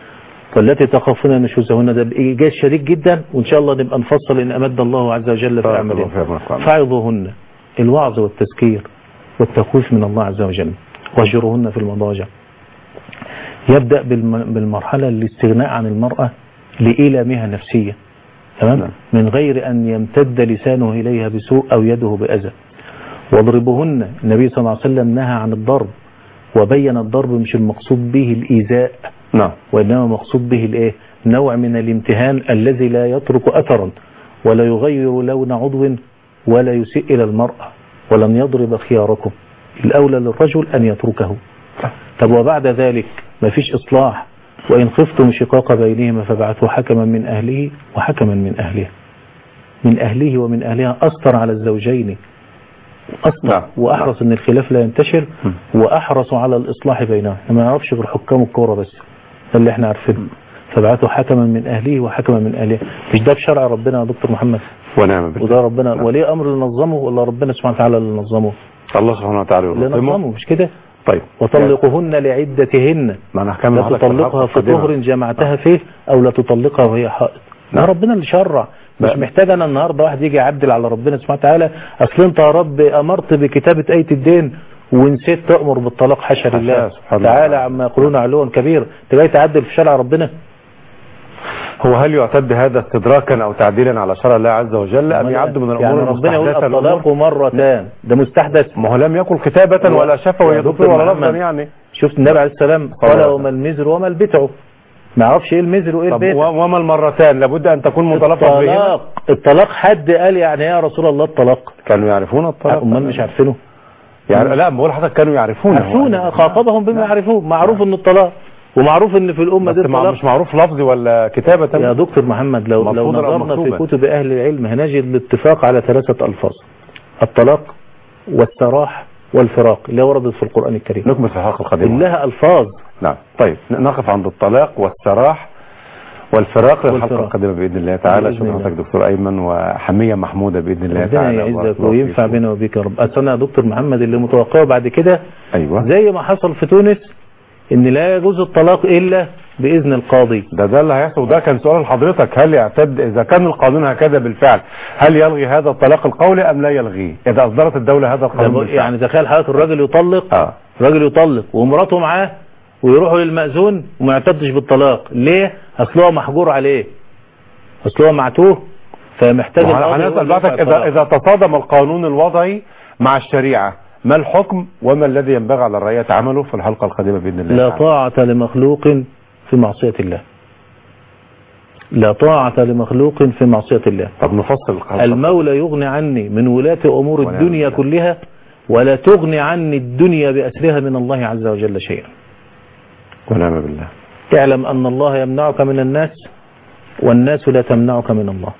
والتي تخافون نشوزهن ده بإيجاز شديد جدا، وإن شاء الله نبقى نفصل إن أمد الله عز وجل في أعمالنا. فاعظوهن، الوعظ والتذكير والتخويف من الله عز وجل، واهجروهن في المضاجع. يبدأ بالمرحلة الاستغناء عن المرأة لإيلامها نفسية، تمام، من غير أن يمتد لسانه إليها بسوء أو يده بأذى. واضربوهن، النبي صلى الله عليه وسلم نهى عن الضرب وبين الضرب مش المقصود به الإيذاء، نعم، وإنما مقصود به الإيه؟ نوع من الامتهان الذي لا يترك أثرا ولا يغير لون عضو ولا يسيء إلى المرأة. ولن يضرب خياركم، الأولى للرجل أن يتركه. طب وبعد ذلك ما فيش إصلاح، وإن خفتم شقاق بينهما فبعثوا حكما من أهله وحكما من أهلها، من أهله ومن أهلها أستر على الزوجين، أستر وأحرص أن الخلاف لا ينتشر، وأحرص على الإصلاح بينهم. ما يعرفش غير حكام الكورة بس، ده اللي احنا عارفينه. فبعثوا حكما من أهله وحكما من أهلها. مش ده بشرع ربنا يا دكتور محمد؟ ونعم بالله. وده ربنا نعم. وليه أمر اللي نظمه ولا ربنا سبحانه وتعالى اللي نظمه؟ الله سبحانه وتعالى اللي نظمه، مش كده؟ طيب. وطلقهن لعدتهن، لا تطلقها في طهر جمعتها فيه أو لا تطلقها وهي حائض. ده ربنا اللي شرع، مش محتاج أنا النهاردة واحد يجي يعدل على ربنا سبحانه وتعالى. أصل أنت يا رب أمرت بكتابة آية الدين ونسيت تأمر بالطلاق، حاشا لله تعالى عما يقولون علوا كبير. أنت جاي تعدل في شرع ربنا؟ هو هل يعتد هذا استدراكا او تعديلا على شرع الله عز وجل ام يعد من الامور يعني ربنا يقول الطلاق مرتان، ده مستحدث. ما هو لم يقل كتابة ولا شفوي يا دكتور ولا لفظا. يعني شفت النبي عليه السلام قال وما المزر وما البتع، ما يعرفش ايه المزر وايه البتع. وما المرتان لابد ان تكون متلفظ بهما. الطلاق الطلاق حد قال يعني يا رسول الله الطلاق؟ كانوا يعرفون الطلاق، امال مش عارفينه. يعني لا بقول حضرتك كانوا يعرفون يعرفون خاطبهم بما يعرفون. معروف ان الطلاق ومعروف ان في الامه دي الطلاق مش معروف لفظي ولا كتابه. يا دكتور محمد لو لو نظرنا في كتب اهل العلم هنجد الاتفاق على ثلاثه الفاظ: الطلاق والسراح والفراق اللي وردت في القران الكريم. نكمل في الحلقه القادمه كلها الفاظ. نعم. طيب نقف عند الطلاق والسراح والفراق للحلقه القادمه باذن الله تعالى. شكرا لحضرتك دكتور ايمن، وحميه محموده باذن الله تعالى. ربنا يعزك وينفع بينا وبيك يا رب. اصل يا دكتور محمد اللي متوقعه بعد كده ايوه زي ما حصل في تونس ان لا يجوز الطلاق الا باذن القاضي. ده ده اللي هيحصل. وده كان سؤال لحضرتك، هل يعتد اذا كان القانون هكذا بالفعل هل يلغي هذا الطلاق القولي ام لا يلغيه اذا اصدرت الدوله هذا القانون بالفعل؟ يعني تخيل حضرتك الراجل يطلق اه الراجل يطلق ومراته معاه ويروحوا للمأذون وما يعتدش بالطلاق. ليه؟ اصل هو محجور عليه، اصل هو معتوه فمحتاج. هنسال بعدك اذا اذا تصادم القانون الوضعي مع الشريعه ما الحكم وما الذي ينبغي على الرعيه عمله في الحلقه القادمه باذن الله. لا طاعه لمخلوق في معصيه الله. لا طاعه لمخلوق في معصيه الله. طب نفصل. المولى يغني عني من ولاة امور الدنيا كلها ولا تغني عني الدنيا باسرها من الله عز وجل شيئا. ونعم بالله. اعلم ان الله يمنعك من الناس والناس لا تمنعك من الله.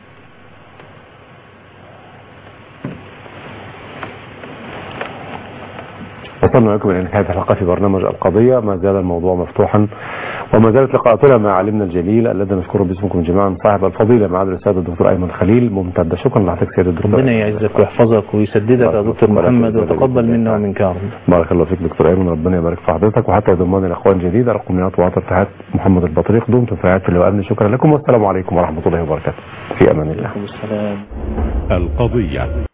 وصلنا لكم إلى نهاية الحلقة في برنامج القضية. ما زال الموضوع مفتوحا وما زالت لقاءاتنا مع علمنا الجليل الذي نشكره باسمكم جميعا صاحب الفضيلة معالي الأستاذ الدكتور أيمن خليل. ممتدة. شكرا لحضرتك سيد الدكتور. ربنا يعزك ويحفظك ويسددك يا دكتور محمد وتقبل منا ومنك يا رب. بارك الله فيك دكتور أيمن، ربنا يبارك في حضرتك وحتى يضمن الأخوان جديدة. رقم مئات وعطر تحت محمد البطريق. دمتم في رعاية الله وأمن. شكرا لكم والسلام عليكم ورحمة الله وبركاته. في أمان الله. السلام. القضية.